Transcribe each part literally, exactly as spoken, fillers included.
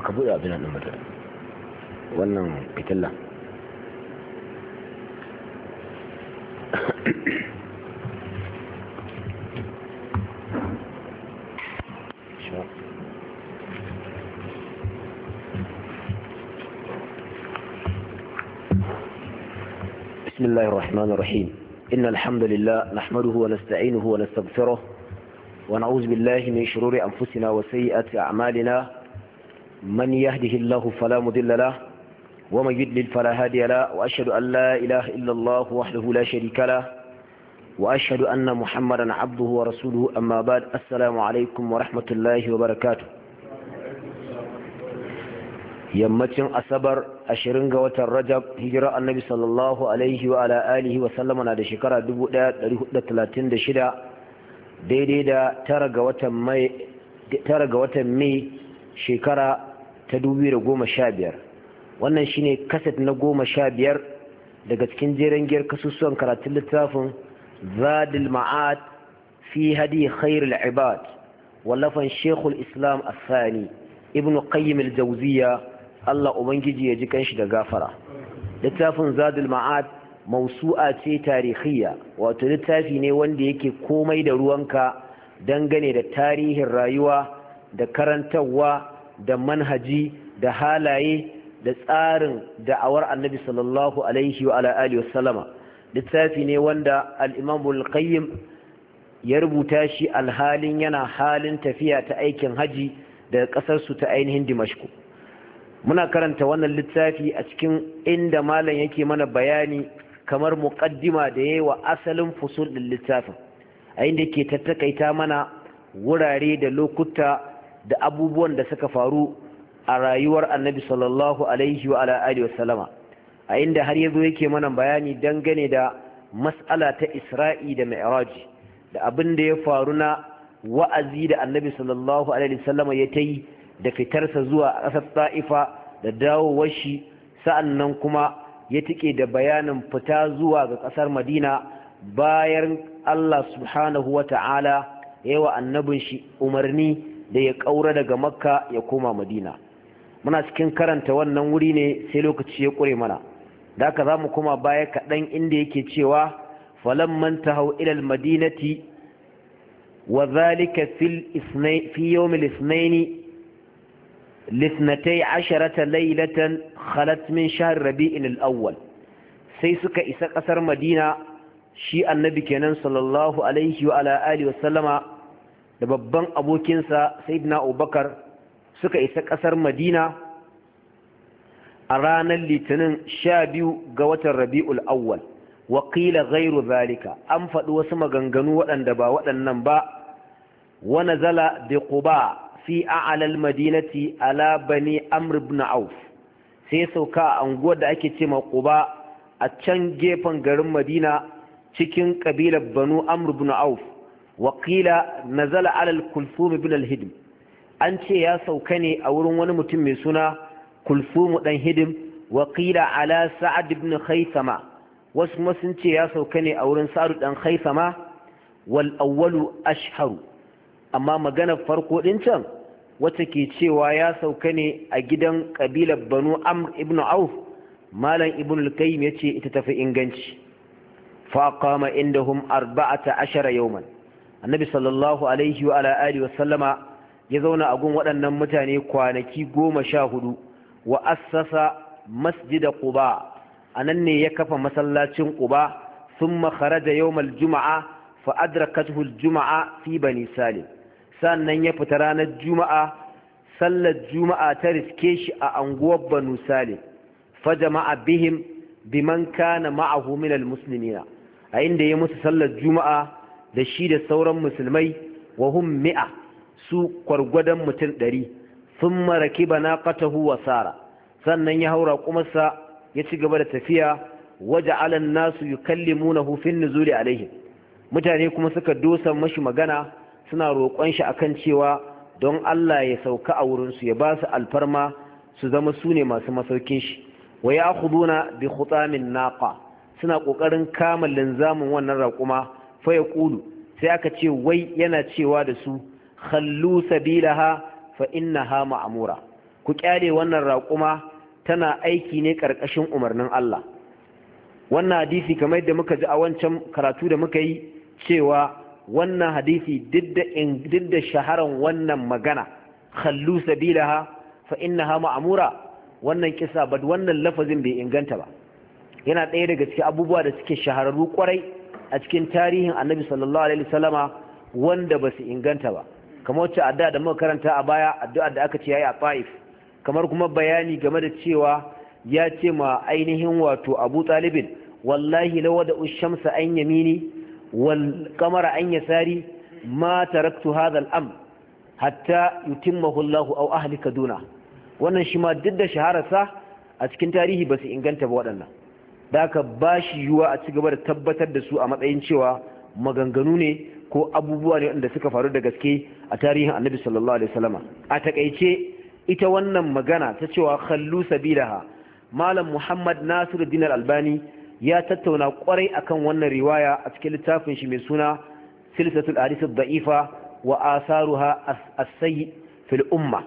baka buɗe abin nan ba wannan fitilla بسم الله الرحمن الرحيم إن الحمد لله نحمده ونستعينه ونستغفره ونعوذ بالله من شرور أنفسنا وسيئات أعمالنا من يهده الله فلا مضل له ومن يضلل فلا هادي له وأشهد أن لا إله إلا الله وحده لا شريك له وأشهد أن محمدا عبده ورسوله أما بعد السلام عليكم ورحمة الله وبركاته yammacin asabar ashirin ga watan rajab hijira annabi sallallahu alaihi wa ala alihi wa sallama na da shekara dubu ɗaya da ɗari hudu da talatin da shida daidai da tara ga watan mai tara ga watan mai shekara ta dubu biyu da goma sha biyar. Wannan shine kaset na goma sha biyar daga cikin jeren giyar kasusuwan karatun littafin zadul ma'ad fi hadi khairul ibad wallafan shekul islam as-sani ibnu qayyim al-jawziyya Allah Ubangiji ya ji kanshi da gafara. Littafin Zadul Ma'ad mausu'a ce tarihiyya, wato littafi ne wanda yake komai da ruwanka dangane da tarihin rayuwa da karantarwa da manhaji da halaye da tsarin da'awar Annabi sallallahu alaihi wa alihi wasallama. Littafi ne wanda al-Imam al-Qayyim ya rubuta shi alhalin yana halin tafiya ta aikin haji daga kasar su ta ainihin Dimashq. Muna karanta wannan littafi a cikin inda malam yake mana bayani kamar muqaddima da yayi wa asalin fusul din littafin, a inda yake tattakaita mana wurare da lokuta da abubuwan da suka faru a rayuwar Annabi sallallahu alaihi wa ala alihi wasallama, a inda har yazo yake mana bayani dangane da mas'ala ta Isra'i da Mi'raj da abin da ya faru na wa'azi da Annabi sallallahu alaihi wasallama ya tayi da fitarsa zuwa ƙasar Ta'ifa da dawowar shi, sa'annan kuma ya tike da bayanin fita zuwa ga ƙasar Madina bayan Allah subhanahu wata'ala ya yi wa annabin shi umarni da ya ƙaura daga Makka ya koma Madina. Muna cikin karanta wannan wuri ne sai lokaci ya ƙure mana, da haka za mu koma baya kaɗan inda yake cewa falamman tahau ilal madinati wa zalika fil isnai fi yawmil isnaini لاثنتي عشرة ليلة خلت من شهر ربيع الأول. sai suka isa ƙasar Madina, shi annabi kenan sallallahu alaihi wa ala alihi wasallama da babban abokinsa sayyidina Abubakar suka isa ƙasar Madina a ranar litinin sha biyu ga watan Rabi'ul Awwal. wa qila ghayru zalika, an faɗi wasu maganganu waɗanda ba waɗannan ba. wa nazala bi Quba fi a'la al-madinati ala bani Amr ibn Auf, sai sauka a anguwar da ake ce ma Quba a can gefen garin Madina cikin kabilar Banu Amr ibn Auf. wa qila nazala ala al-Kulthum ibn al-Hidm, an ce ya sauka ne a wurin wani mutum mai suna Kulthum dan Hidm. wa qila ala Sa'ad ibn Khaythama, wasu kuma sun ce ya sauka ne a wurin Sa'ad dan Khaythama. wal awwalu ashharu, amma maganar farko din can wacce ke cewa ya sauka ne a gidan kabilar Banu Amr ibn Auf, malam Ibn al-Qayyim yace ita tafi inganci. fa qama indahum arba'ata ashara yawman, annabi sallallahu alaihi wa ala alihi wa sallama ya zauna a gun waɗannan mutane kwanaki goma sha hudu. wa assasa masjid Quba, anan ne ya kafa masallacin Quba. thumma kharaja yawm al-jum'a fa adrakathu al-jum'a fi bani Salim, sannan ya fita ranar juma'a, sallar juma'a ta riske shi a anguwar Banu Salim. fa jama'a bihim biman kana ma'ahu min almuslimina, a inda ya musu sallar juma'a da shi da sauran musulmai. wa hum mi'a, su kwargwadon mutum ɗari. thumma rakiba naqatahu wa sara, sannan ya haura kumarsa ya ci gaba da tafiya. waja'ala an-nasu yukallimunahu fi an-nuzuli alaihim, mutane kuma suka dosa mashi magana suna roƙon shi akan cewa don Allah ya sauka a wurinsu, ya ba su alfarma su zama su ne masu masaukin shi. wa ya'khuduna bi khutamin naqa, suna kokarin kama linzamin wannan raƙuma. fa yaqulu, sai aka ce wai yana cewa da su khallu sabilaha fa innaha ma'mura, ku kyale wannan raƙuma tana aiki ne ƙarƙashin umarnin Allah. Wannan hadisi kamar yadda muka ji a wancan karatu da muka yi cewa wannan hadisi duk da shaharan wannan magana khallu sabilaha fa innaha ma'mura, wannan kisa ba wannan lafazin bai inganta ba. Yana ɗaya daga cikin abubuwa da suke shahararru kwarai a cikin tarihin Annabi sallallahu alaihi wasallama wanda ba su inganta ba, kamar wacce addu'a da muka karanta a baya, addu'a da aka ce yayi a Taif, kamar kuma bayani game da cewa ya ce ma ainihin wato Abu Talibin wallahi law wada ush-shamsa an yamini wal qamara an yasari ma taraktu hadha al-amr hatta yutimmahu Allah aw ahlika duna. Wannan shi ma duk da shahararsa a cikin tarihi ba su inganta ba waɗannan, da aka ba shi yiwuwa a ci gaba da tabbatar da su a matsayin cewa maganganu ne ko abubuwa ne wanda suka faru da gaske a tarihin Annabi sallallahu alaihi wasallam. A takeice ita wannan magana ta cewa khallu sabilaha, Malam Muhammad Nasiruddin Al-Albani ya tattauna kwarai akan wannan riwaya a cikin littafin shi mai suna Silsilatul Ahadith ad-Da'ifa wa Asaruha as-Sayyi fil Umma.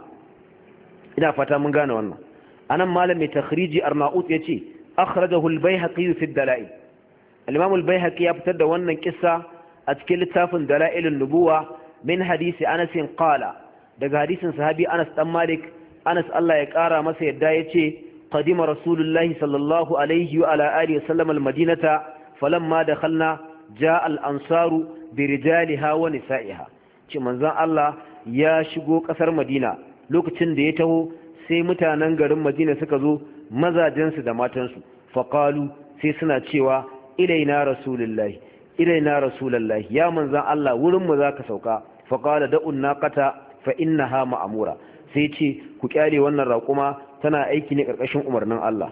Ina fata mun gane wannan. Anan malam mai takhriji Arnaut yace akhrajahu al-Baihaqi fi ad-Dala'il. Al-Imam al-Baihaqi ya fitar da wannan kissa a cikin littafin Dala'ilun Nubuwa min hadisi Anas qala, daga hadisin sahabi Anas dan Malik. Anas Allah ya kara masa yadda yace qadima Rasulullahi sallallahu alaihi wa ala alihi wasallam al-Madinata falamma dakhalna jaa al-ansaru bi rijaliha wa nisa'iha. Ce manzon Allah ya shigo kasar Madina, lokacin da ya taho sai mutanen garin Madina suka zo, mazajensu da matansu, faqalu sai suna cewa ilaina rasulullahi ilaina rasulullahi, ya manzan Allah wurin mu zaka sauka. Faqala da'un naqata fa innaha ma'mura, sai ce ku kyale wannan raƙuma tana aiki ne karkashin umarnin Allah.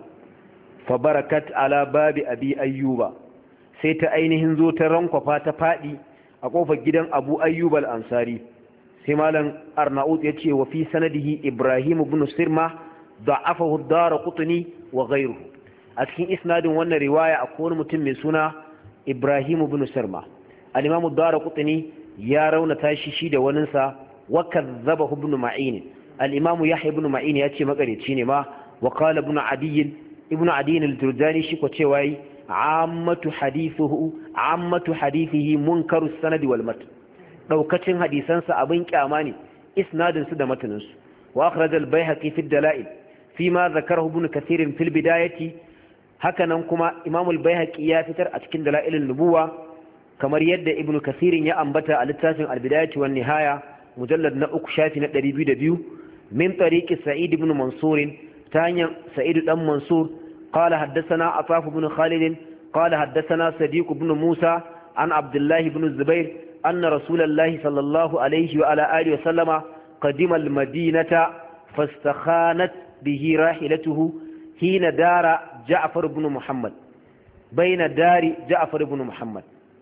Fa barakat ala babi abi ayyuba, sai ta ainihin zo ta rankwafa ta fadi a kofar gidan Abu Ayyub al-Ansari. Sai malam Arnaut ya ce wa fi sanadihi Ibrahim ibn Sirma da'afahu ad-Darqutni wa ghayruhu. A cikin isnadin wannan riwaya akwai wani mutum mai suna Ibrahim ibn Sirma. Al-Imam ad-Darqutni ya raunata shi shi da waninsa, wa kadzabahu ibn Ma'in. Al-Imam Yahya ibn Ma'in ya ce makareci ne ma, wa qala ibn Adiy ibn Adiy al-Jurjani shi ko cewa yi ammatu hadithuhu ammatu hadithihi munkaru sanadi wal matn. daukacin hadisansa abin kyama ne, isnadin su da matanin su. Wa akhraj al-Baihaqi fi ad-Dala'il fi ma zakarahu ibn Kathir fi al-Bidayati. Hakanan kuma Imam al-Baihaqi ya fitar a cikin Dala'ilun Nubuwa kamar yadda Ibn Kathir ya ambata a littafin al-Bidayati wan Nihaya mujallad na uku shafi na ɗari biyu da biyu min tariqi Sa'id ibn Mansur, ta hanyar Sa'id dan Mansur. qala haddathana Ataf ibn Khalid qala haddathana Sadiq ibn Musa an Abdullah ibn Zubair anna Rasulullahi sallallahu alayhi wa ala alihi wa sallama qadima al-Madinata fastakhanat bihi rahilatuhu hina dara Ja'far ibn Muhammad baina dari Ja'far ibn Muhammad.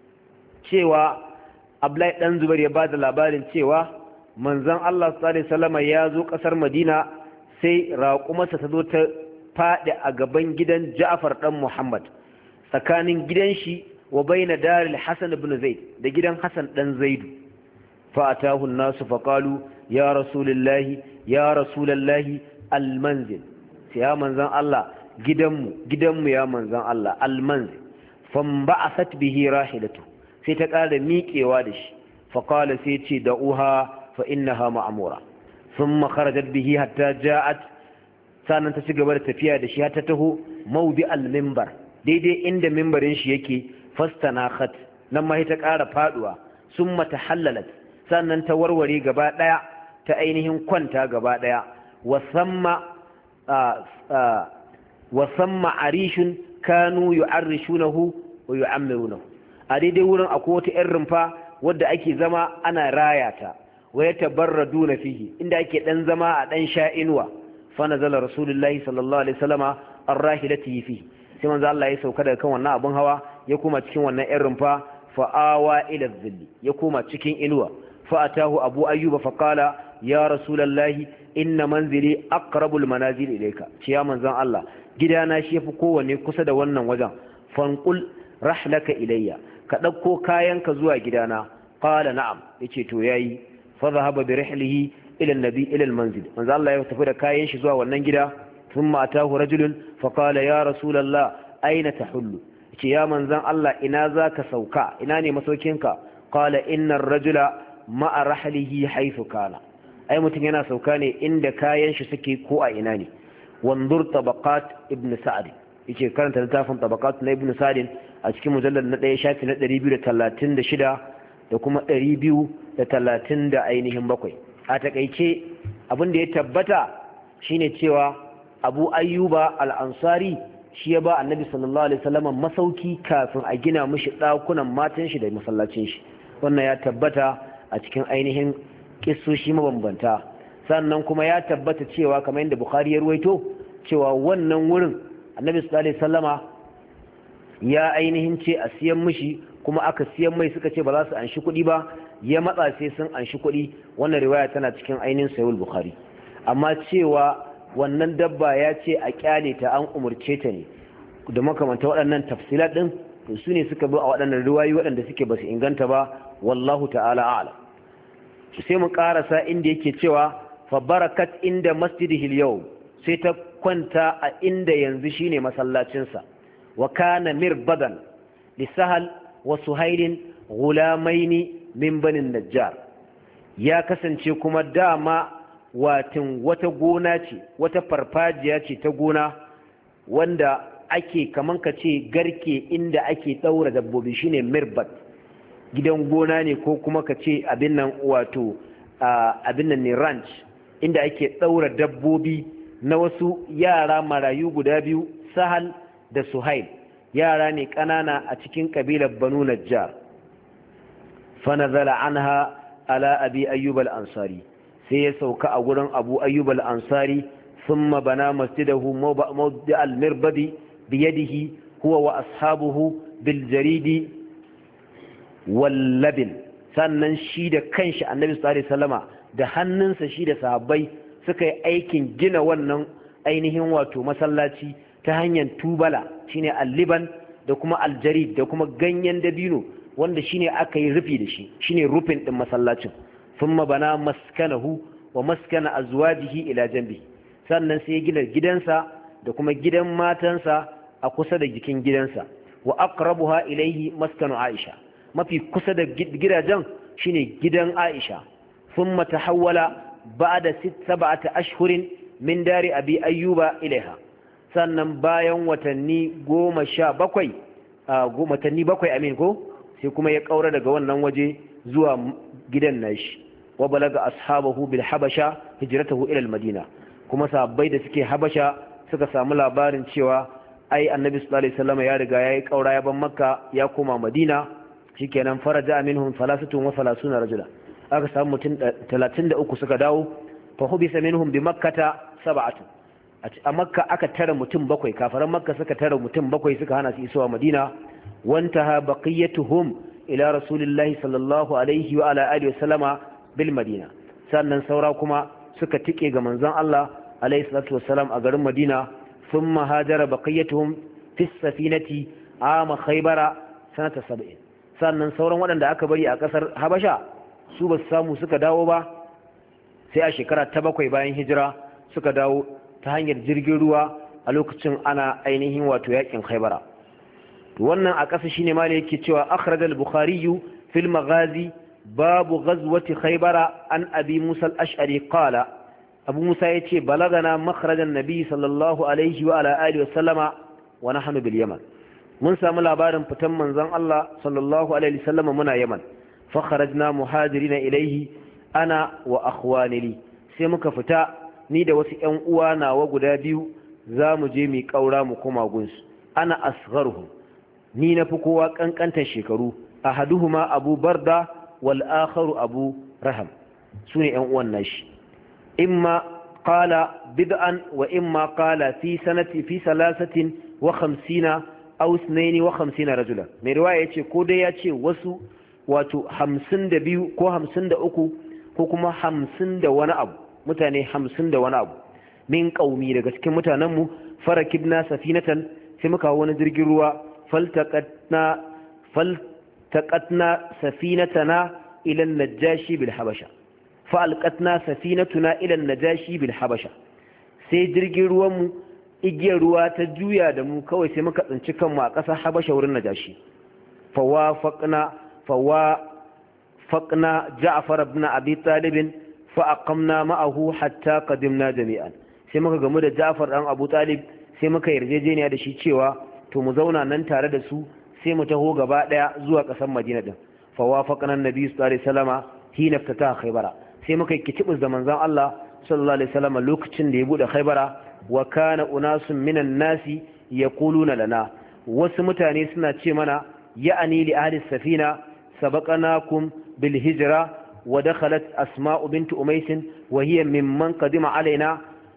Cewa Abdullahi dan Zubair ya bada labarin cewa manzon Allah sallallahu alaihi wasallam ya zo kasar Madina, sai raƙumarsa ta zo ta fadi a gaban gidan Ja'far dan Muhammad, tsakanin gidan shi wa baina daril Hasan ibn Zaid da gidan Hasan dan Zaidu. Fa atahu an-nasu faqalu ya rasulullahi ya rasulullahi al-manzil, ya manzon Allah gidanmu gidanmu ya manzon Allah al-manzil. Famba'athat bihi rahilatu, sai ta ƙara miƙewa da shi. Faqala sai ce da'uha fa innaha ma'mura. Thumma kharajat bihi hatta ja'at, sanan ta ci gaba da tafiya da shi har ta taho mawdi al-minbar, daidai inda minbarin shi yake. Fastanakhat, nan ma ta ƙara faduwa. Summa tahallalat, sannan ta warware gaba daya, ta ainihin kwanta gaba daya. Wa samma wa samma arishun kanu yu'arrishunahu wa yu'ammirunahu, a daidai wurin akwai wata ƴan rumfa wadda ake zama ana rayata. Wa yatabarraduna fihi, inda ake dan zama a dan sha'inuwa. Fa nazala rasulullahi sallallahu alaihi wasallama ar-rahilatihi fihi, sai manzo Allah ya sauka daga kan wannan abun hawa, ya koma cikin wannan ƴan rumfa. Fa awa ila dhilli, ya koma cikin inuwa. Fa atahu Abu Ayyub fa qala ya rasulullahi inna manzili aqrabul manazil ilayka, ce ya manzon Allah gidana shi yafi kowanne kusa da wannan wajen. Fanqul rahlaka ilayya, ka dauko kayanka zuwa gidana. Qala na'am, yace to yayi. Fa dhahaba bi rihlihi ila an-nabi ila al-manzil manzo Allah ya tafi da kayan shi zuwa wannan gida thumma atahu rajulun fa qala ya rasulullah aina tahullu yace ya manzon Allah ina zaka sauka ina ne masaukinka qala inna ar-rajula ma'a rahlihi haythu kana ai mutum yana sauka ne inda kayan shi suke ko a ina ne wanzur tabaqat ibn sa'd yace karanta littafin tabaqat na ibn sa'd a cikin mujallad na ɗaya shafi na ɗari biyu da talatin da shida da kuma ɗari biyu da talatin da ainihin bakwai a takaice abin da ya tabbata shine cewa abu ayyuba al-ansari shi ya ba annabi sallallahu alaihi wasallam masauki kafin a gina mishi ɗakunan matan shi da masallacin shi wannan ya tabbata a cikin ainihin kissoshi mabambanta sannan kuma ya tabbata cewa kamar yadda bukhari ya ruwaito cewa wannan wurin annabi sallallahu alaihi wasallama ya ainihin ce a siyan mishi kuma aka siyan mai suka ce ba za su anshi kuɗi ba ya matsa sai sun anshi kuɗi wannan riwaya tana cikin ainihin sahih bukhari amma cewa wannan dabba ya ce a kyale ta an umurce ta ne da makamanta waɗannan tafsilat din to su ne suka bi a waɗannan riwayoyi waɗanda suke ba su inganta ba wallahu ta'ala a'lam sai mu karasa inda yake cewa fa barakat inda masjidihi al-yawm sai ta kwanta a inda yanzu shine masallacin sa wa kana mirbadan li sahal wa suhailin gulamaini min banin najjar ya kasance kuma dama watin wata gona ce wata farfajiya ce ta gona wanda ake kaman ka ce garke inda ake daura dabbobi shine mirbad gidan gona ne ko kuma ka ce abin nan wato abin nan ne ranch inda ake daura dabbobi na wasu yara marayu guda biyu sahal da suhail yara ne ƙanana a cikin ƙabilar banu najjar fa nazala anha ala abi ayyub al-ansari sai ya sauka a gurin abu ayyub al-ansari thumma bana masjidahu mawdi' al-mirbadi biyadihi huwa wa ashabuhu bil jaridi wal labin sannan shi da kanshi annabi sallallahu alaihi wasallama da hannunsa shi da sahabbai suka yi aikin gina wannan ainihin wato masallaci ta hanyar tubala shine al-liban da kuma al-jarid da kuma ganyen dabino wanda shine aka yi rufi da shi shine rufin din masallacin thumma bana maskanahu wa maskana azwajihi ila janbi sannan sai ya gina gidansa da kuma gidan matansa a kusa da jikin gidansa wa aqrabuha ilayhi maskanu aisha mafi kusa da gidajen shine gidan aisha thumma tahawwala ba'da sab'ati ashhurin min dari abi ayyuba ilaiha sannan bayan watanni goma sha bakwai watanni bakwai amin ko sai kuma ya kaura daga wannan waje zuwa gidan nashi wa balaga ashabahu bil habasha hijratuhu ila al madina kuma sahabbai da suke habasha suka samu labarin cewa ai annabi sallallahu alaihi wasallam ya riga yayi kaura ya ban makka ya koma madina shikenan faraja minhum salasatun wa salasuna rajula aka samu mutum talatin da uku suka dawo fa hubisa minhum bi makkata sab'atu a makka aka tara mutum bakwai kafaran makka suka tara mutum bakwai suka hana su isowa madina wantaha baqiyatuhum ila rasulillahi sallallahu alaihi wa ala alihi wasallama bil madina sannan saura kuma suka tike ga manzon Allah alaihi salatu wassalam a garin madina thumma hajara baqiyatuhum fi safinati ama khaybara sanata sab'in sannan sauran waɗanda aka bari a ƙasar habasha su ba su samu suka dawo ba sai a shekara ta bakwai bayan hijira suka dawo ta hanyar jirgin ruwa a lokacin ana ainihin wato yakin khaybara wannan a ƙasa shine ma yake cewa akhraj al-bukhari fil maghazi babu ghazwati khaybara an abi musa al-ash'ari qala abu musa yace balagana makhrajan nabi sallallahu alaihi wa ala alihi wa sallama wa nahnu bil yaman mun samu labarin fitan manzon Allah sallallahu alaihi wa sallama muna yaman fa kharajna muhajirina ilayhi ana wa akhwani li sai muka fita ni da wasu ƴan uwa nawa guda biyu za mu je mu kaura mu koma gunsu ana asgharuhum ni na fi kowa kankantar shekaru ahaduhuma abu barda wal akharu abu raham sune ƴan uwan nashi imma qala bid'an wa imma qala fi sanati fi salasatin wa khamsina aw ithnaini wa khamsina rajulan mai riwaya yace ko dai yace wasu wato hamsin da biyu ko hamsin da uku ko kuma hamsin da wani abu mutane hamsin da wani abu min qaumi daga cikin mutanenmu farakibna safinatan sai muka hawo wani jirgin ruwa faltaqatna faltaqatna safinatana ila an-najashi bil habasha fa alqatna safinatuna ila an-najashi bil habasha sai jirgin ruwan mu igiyar ruwa ta juya da mu kawai sai muka tsinci kanmu a ƙasar habasha wurin najashi fa wafaqna fa wafaqna ja'far ibn abi talib fa aqamna ma'ahu hatta qadimna jami'an sai muka gamu da Ja'far dan Abu Talib sai muka yarjejeniya da shi cewa to mu zauna nan tare da su sai mu taho gaba daya zuwa ƙasar Madina din fa wafaqna an-nabi sallallahu alaihi wasallama hina ftata Khaybara sai muka kitibus da manzon Allah sallallahu alaihi wasallama lokacin da ya bude Khaybara wa kana unasun minan nasi yaquluna lana wasu mutane suna ce mana ya'ani li ahli safina sabaqanakum bil hijra wa dakhalat asma'u bint umays wa hiya mimman qadima alaina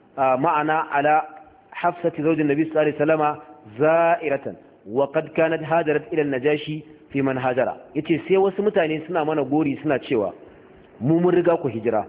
ma'ana ala hafsati zawj an-nabi sallallahu alaihi wasallama za'iratan wa qad kanat hajarat ila an-najashi fi man hajara yace sai wasu mutane suna mana gori suna cewa mu mun riga ku hijira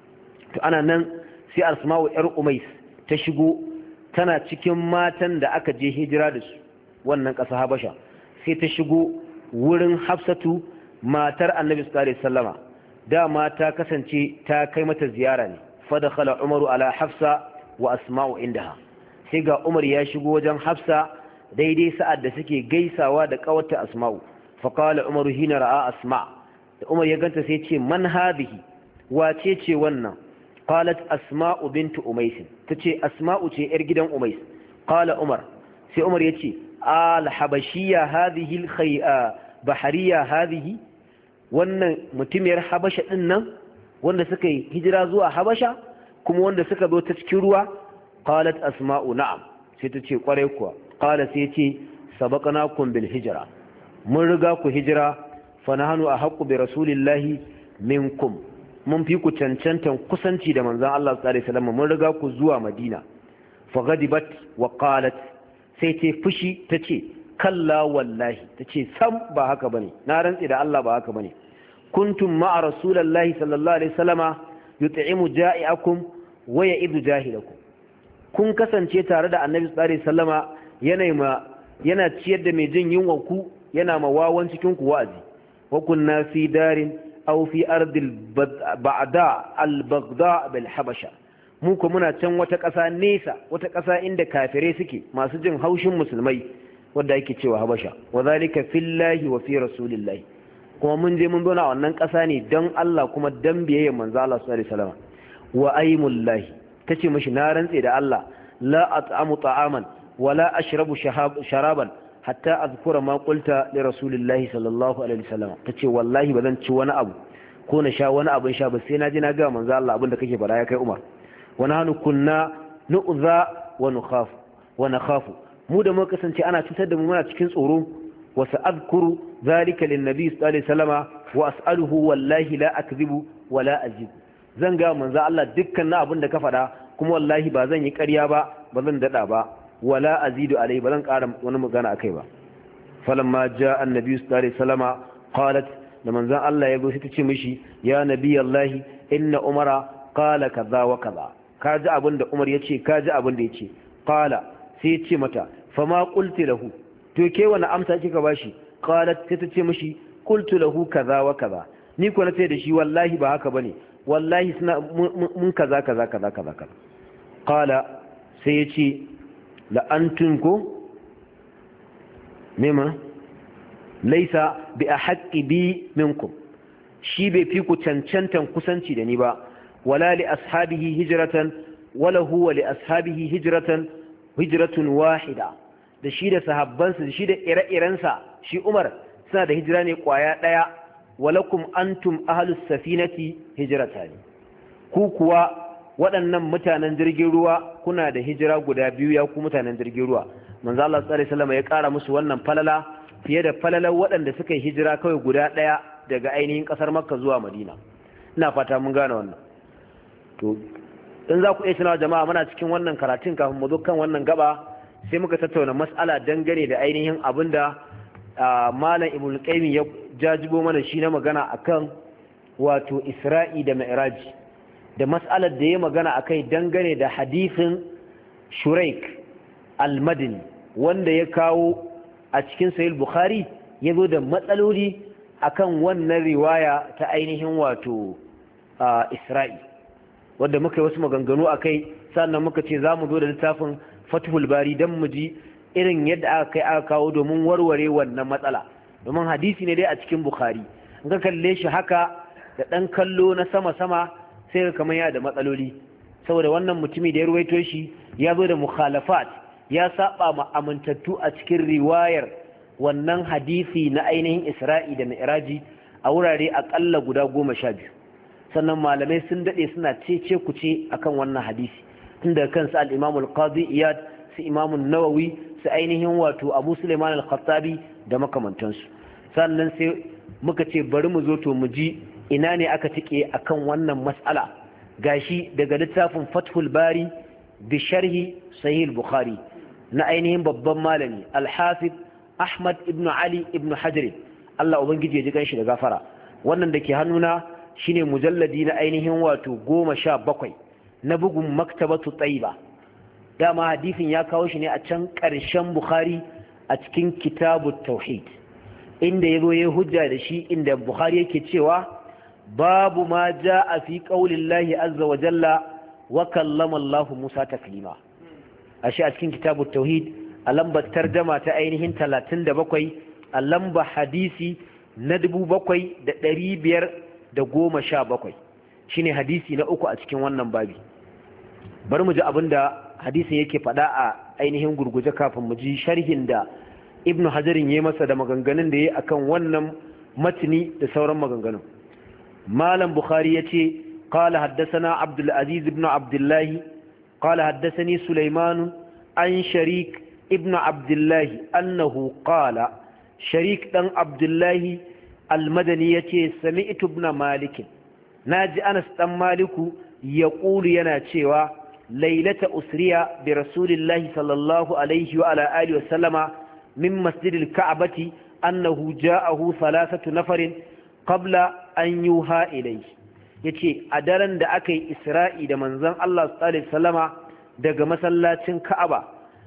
to ana nan sai asma'u yar umays ta shigo tana cikin matan da aka je hijira da su wannan ƙasa habasha sai ta shigo wurin hafsatu matar annabi sallallahu alaihi wasallama dama ta kasance ta kai mata ziyara ne fa dakhala umaru ala hafsa wa asma'u indaha sai ga umar ya shigo wajen hafsa daidai sa'ad da suke gaisawa da kawarta asma'u fa qala umaru hina ra'a asma' da umar ya ganta sai ce man hadhihi wace ce wannan qalat asma'u bint umays tace asma'u ce yar gidan umays qala umar sai umar yace al habashiyya hadhihi al khay'a bahariya hadhihi wannan mutumiyar habasha din nan wanda suka yi hijira zuwa habasha kuma wanda suka zo ta cikin ruwa qalat asma'u na'am sai tace kwarai kuwa qala sai yace sabaqnakum bil hijra mun riga ku hijira fa nahnu ahqqu bi rasulillahi minkum mun fi ku cancantan kusanci da manzon Allah sallallahu alaihi wasallam mun riga ku zuwa Madina fa ghadibat wa qalat sai ta fushi tace kalla wallahi tace sam ba haka bane na rantsi da Allah ba haka bane kuntum ma'a rasulillahi sallallahu alaihi wasallama yut'imu ja'iakum wa ya'idu jahilakum kun kasance tare da annabi sallallahu alaihi wasallama yana ma yana ciyar da mai jin yunwa ku yana ma wawan cikin ku wa'azi wa kunna fi darin aw fi ardil ba'da al-baghda bil habasha mu ko muna can wata ƙasa nesa wata ƙasa inda kafirai suke masu jin haushin musulmai wanda yake cewa habasha wa zalika fillahi wa fi rasulillahi kuma mun je mun zauna a wannan ƙasa ne don Allah kuma dan biyayya manzo Allah sallallahu alaihi wasallam wa aymullahi tace mishi na rantse da Allah la at'amu ta'aman wala ashrabu sharaban hatta azkura ma qulta li rasulillahi sallallahu alaihi wasallam tace wallahi bazan ci wani abu ko na sha wani abin sha ba sai na ji na ga manzo Allah abin da kake fara ya kai Umar wa nahnu kunna nu'za wa nukhafu wa nakhafu mu da muka kasance ana cutar da mu muna cikin tsoro wa sa'adkuru zalika lin nabi sallallahu alaihi wasallama wa as'aluhu wallahi la akzibu wa la azib zan ga manzo Allah dukkan na abin da ka faɗa kuma wallahi ba zan yi ƙarya ba ba zan dada ba wala azidu alai ba zan ƙara wani magana akai ba falamma jaa annabi sallallahu alaihi wasallama qalat da manzon Allah ya zo sai ta ce mishi ya nabi Allah inna umara qala kaza wa kaza kaji abin da Umar yace kaji abin da yace qala sai ya ce mata fama qulti lahu to ke wani amsa kika bashi qalat sai ta ce mishi qultu lahu kaza wa kaza ni ko nace da shi wallahi ba haka bane wallahi suna mun kaza kaza kaza kaza kaza qala sai ya ce la antum ko mema laisa bi ahqqi bi minkum shi bai fi ku cancantan kusanci da ni ba wala li ashabihi hijratan wala huwa li ashabihi hijratan hijratun wahida da shi da sahabbansa da shi da ire-irensa shi Umar suna da hijira ne kwaya daya walakum antum ahlus safinati hijratani ku kuwa waɗannan mutanen jirgin ruwa kuna da hijira guda biyu ya ku mutanen jirgin ruwa manzo Allah sallallahu alaihi wasallam ya ƙara musu wannan falala fiye da falalar waɗanda suka yi hijira kawai guda ɗaya daga ainihin ƙasar Makka zuwa Madina ina fata mun gane wannan to in za ku iya tunawa jama'a muna cikin wannan karatun kafin mu zo kan wannan gaba sai muka tattauna mas'ala dangane da ainihin abinda malam Ibn Qayyim ya jajibo mana shi na magana akan wato Isra'i da Mi'raj da mas'alar da ya magana akai dangane da hadisin Shuraik al-Madini wanda ya kawo a cikin Sahih Bukhari ya zo da matsaloli akan wannan riwaya ta ainihin wato Isra'i wanda muka yi wasu maganganu akai, sannan muka ce za mu zo da littafin Fathul Bari dan mu ji irin yadda aka kai aka kawo domin warware wannan matsala, domin hadisi ne dai a cikin Bukhari in ka kalle shi haka da ɗan kallo na sama-sama sai ka kamar yana da matsaloli, saboda wannan mutumi da ya ruwaito shi ya zo da mukhalafat, ya saba ma amintattu a cikin riwayar wannan hadisi na ainihin Isra'i da Mi'raji a wurare akalla guda goma sha biyu. Sannan malamai sun daɗe suna cece kuce akan wannan hadisi, tun daga kansu al-Imam al-Qadi Iyad, su Imam an-Nawawi, su ainihin wato Abu Sulaiman al-Khattabi da makamantansu. Sannan sai muka ce bari mu zo to mu ji ina ne aka tike akan wannan mas'ala. Gashi daga littafin Fathul Bari bi sharhi Sahih al-Bukhari na ainihin babban malami Al-Hafiz Ahmad ibn Ali ibn Hajar, Allah ubangiji ya ji ganshi da gafara. Wannan da ke hannuna shine mujalladi na ainihin wato goma sha bakwai na bugun Maktabatu Tayyiba. Dama hadisin ya kawo shi ne a can ƙarshen Bukhari a cikin Kitabut Tauhid, inda yazo yayin hujja da shi, inda Bukhari yake cewa babu ma jaa fi qaulillahi azza wa jalla wa kallama Allah Musa taklima. Ashe a cikin Kitabut Tauhid a lambar tarjama ta ainihin talatin da bakwai a lamba hadisi na dubu bakwai da ɗari biyar da goma sha bakwai shine hadisi na uku a cikin wannan babi. Bari mu ji abin da hadisin yake faɗa a ainihin gurguje kafin mu ji sharhin da Ibn Hajarin ya masa da maganganun da ya akan wannan matni da sauran maganganun. Malam Bukhari yace qala haddathana Abdul Aziz ibn Abdullah qala haddathani Sulaiman an Sharik ibn Abdullah annahu qala, Sharik dan Abdullah al-Madani yace sami'tu ibn Malik, naji Anas dan Maliku yaqulu yana cewa lailata usriya bi rasulillahi sallallahu alaihi wa ala alihi wa sallama min masjidil ka'bati annahu ja'ahu thalathatu nafarin qabla an yuha ilayhi. Yace a daren da aka yi Isra'i da manzon Allah sallallahu alaihi wasallama daga masallacin Ka'aba,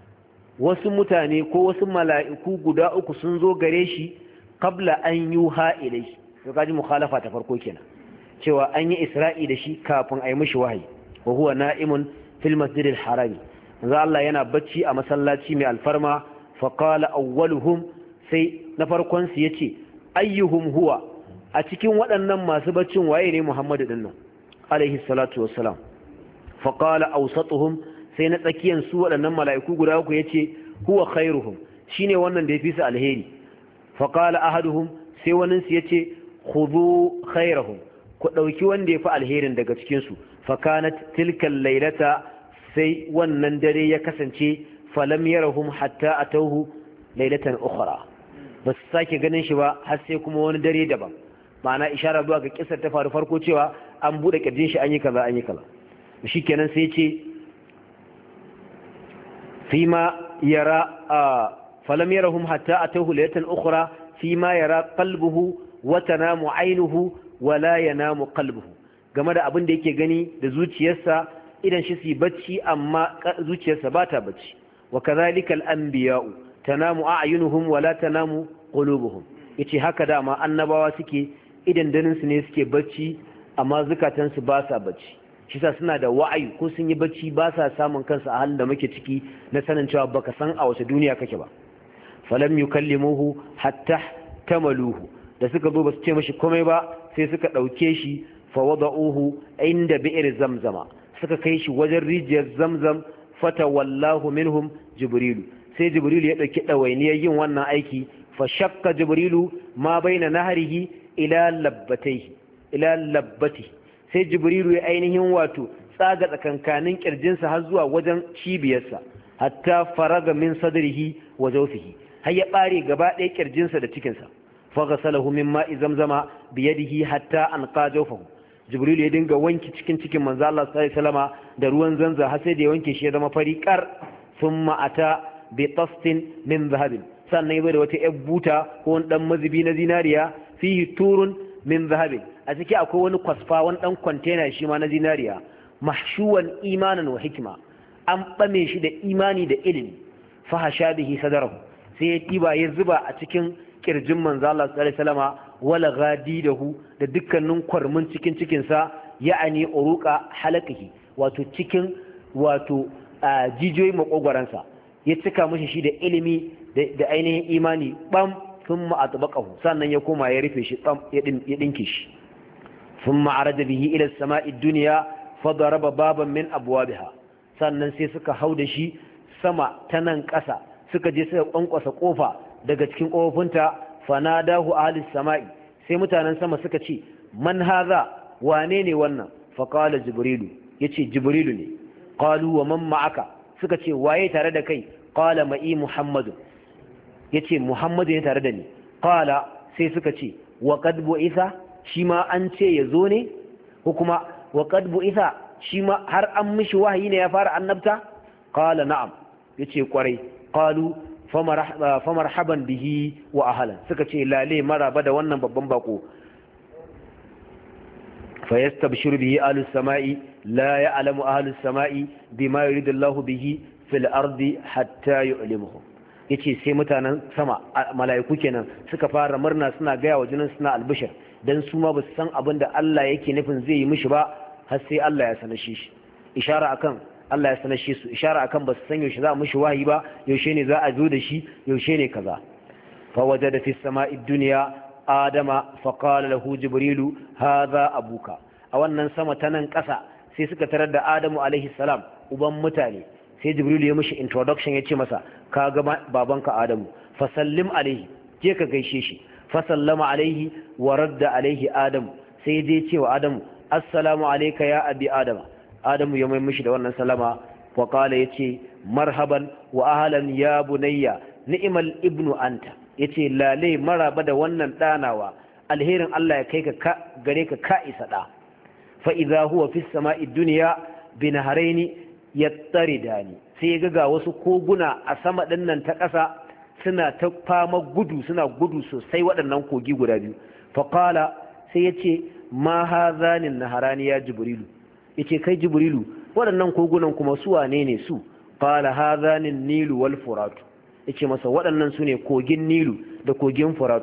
wasu mutane ko wasu mala'iku guda uku sun zo gare shi qabla an yuha ilayhi. To kaji mukhalafa ta farko kenan, cewa an yi Isra'i da shi kafin a yi mishi wahayi. Wa huwa na'imun fil masjidil harami, manzo Allah yana bacci a masallaci mai alfarma. Fa qala awwaluhum, sai na farkon su yace ayyuhum huwa, a cikin waɗannan masu baccin waye ne Muhammadu din nan alaihi salatu wassalam. Fa qala awsatuhum, sai na tsakiyan su waɗannan mala'iku guda uku yace huwa khairuhum, shine wannan da yafi su alheri. Fa qala ahaduhum, sai wannan su yace khudhu khairahum, ku dauki wanda yafi alherin daga cikin su. Fa kanat tilka laylata, sai wannan dare ya kasance falam yarahum hatta atawhu laylatan ukhra, bas sake ganin shi ba har sai kuma wani dare daban. Ma'ana isharar zuwa ga kissar ta faru farko cewa an bude kirjin shi an yi kaza an yi kaza. Shikenan sai ce fima yara falam yarahum hatta atawhu laylatan ukhra fima yara qalbuhu wa tanamu aynuhu wa la yanamu qalbuhu, game da abin da yake gani da zuciyarsa, idan shi su bacci amma zuciyarsa ba ta bacci. Wa kadhalika al-anbiya'u tanamu a'yunuhum wa la tanamu qulubuhum, yace haka dama annabawa suke, idan danin su ne suke bacci amma zukatan su ba sa bacci. Shi sa suna da wa'ayi, ko sun yi bacci ba sa samun kansu a halin da muke ciki na sanin cewa baka san a wace duniya kake ba. Falam yukallimuhu hatta tamaluhu, da suka zo ba su ce mashi komai ba sai suka dauke shi fa wada'uhu inda bi'r zamzama, suka kai shi wajen rijiyar zamzam. Fata wallahu minhum jibrilu, sai jibrilu ya dauki dawainiyar yin wannan aiki. Fa shakka jibrilu ma baina nahrihi ila labbatayhi ila labbati, sai jibrilu ya ainihin wato tsaga tsakankanin kirjinsa har zuwa wajen cibiyarsa. Hatta faraga min sadrihi wa jawfihi, har ya bare gaba ɗaya kirjinsa da cikinsa. Fa ghasalahu min ma'i zamzama bi yadihi hatta anqa jawfahu, jibril ya dinga wanki cikin cikin manzo Allah sallallahu alaihi wasallama da ruwan zanza har sai da ya wanke shi ya zama fari kar. Thumma ata bi tastin min zahabin, sannan ya da wata yar buta ko wani dan mazubi na zinariya. Fihi turun min zahabin, a ciki akwai wani kwasfa, wani dan container shi ma na zinariya. Mahshuwan imanan wa hikma, an bame shi da imani da ilimi. Fa hasha bihi sadarahu, sai ya tiba ya zuba a cikin kirjin manzo Allah sallallahu alaihi wasallama. Wala ghadidahu, da dukkanin kwarmin cikin cikin sa. ya'ani uruqa halaqihi wato cikin wato jijiyoyin makogwaransa ya cika mishi shi da ilimi da ainihin imani bam thumma atbaqahu sannan ya koma ya rufe shi bam ya dinke shi thumma arada bihi ila as-sama'i ad-dunya fadaraba baban min abwabiha sannan sai suka hauda shi sama ta nan ƙasa suka je suka kwankwasa kofa daga cikin kofofinta fanadahu ahli as-sama'i sai mutanen sama suka ce man haza wane ne wannan faqala jibrilu yace jibrilu ne qalu wa man ma'aka suka ce waye tare da kai qala ma'i muhammadu yace muhammadu ne tare da ni qala sai suka ce wa qad bu'itha shi ma an ce yazo ne ko kuma wa qad bu'itha shi ma har an mishi wahayi ne ya fara annabta qala na'am yace kwarai qalu famarhaban bihi wa ahlan suka ce lale maraba da wannan babban bako fayastabshiru bihi ahlus samai la ya'lamu ahlus samai bima yuridu Allahu bihi fil ardi hatta yu'limuhum yace sai mutanen sama malaiku kenan suka fara murna suna gaya wa junan suna albishir dan su ma basu san abin da Allah yake nufin zai yi mishi ba har sai Allah ya sanar shi ishara akan Allah ya sanashe su ishara akan ba su san yaushe za a mishi wahayi ba yaushe ne za a zo da shi yaushe ne kaza fa wajada fi samai dunya adama fa qala lahu jibrilu hadha abuka a wannan sama ta nan kasa sai suka tarar da adamu alaihi salam uban mutane sai jibrilu ya mishi introduction ya ce masa ka ga babanka adamu fa sallim alaihi je ka gaishe shi fa sallama alaihi wa radda alaihi adamu sai dai ce wa adamu assalamu alayka ya abi adama adamu ya mai mishi da wannan salama wa qala yace marhaban wa ahlan ya bunayya ni'mal ibnu anta yace lale maraba da wannan danawa alherin Allah ya kai ka gare ka ka isa da fa idha huwa fi samai dunya binaharaini yattaridani sai ga ga wasu koguna a sama dinnan ta ƙasa suna ta fama gudu suna gudu sosai waɗannan kogi guda biyu fa qala sai yace ma hadhanin naharani ya jibrilu yace kai jibrilu waɗannan kogunan kuma su wane ne su qala hadhanin nilu wal furat yace masa waɗannan sune kogin nilu da kogin furat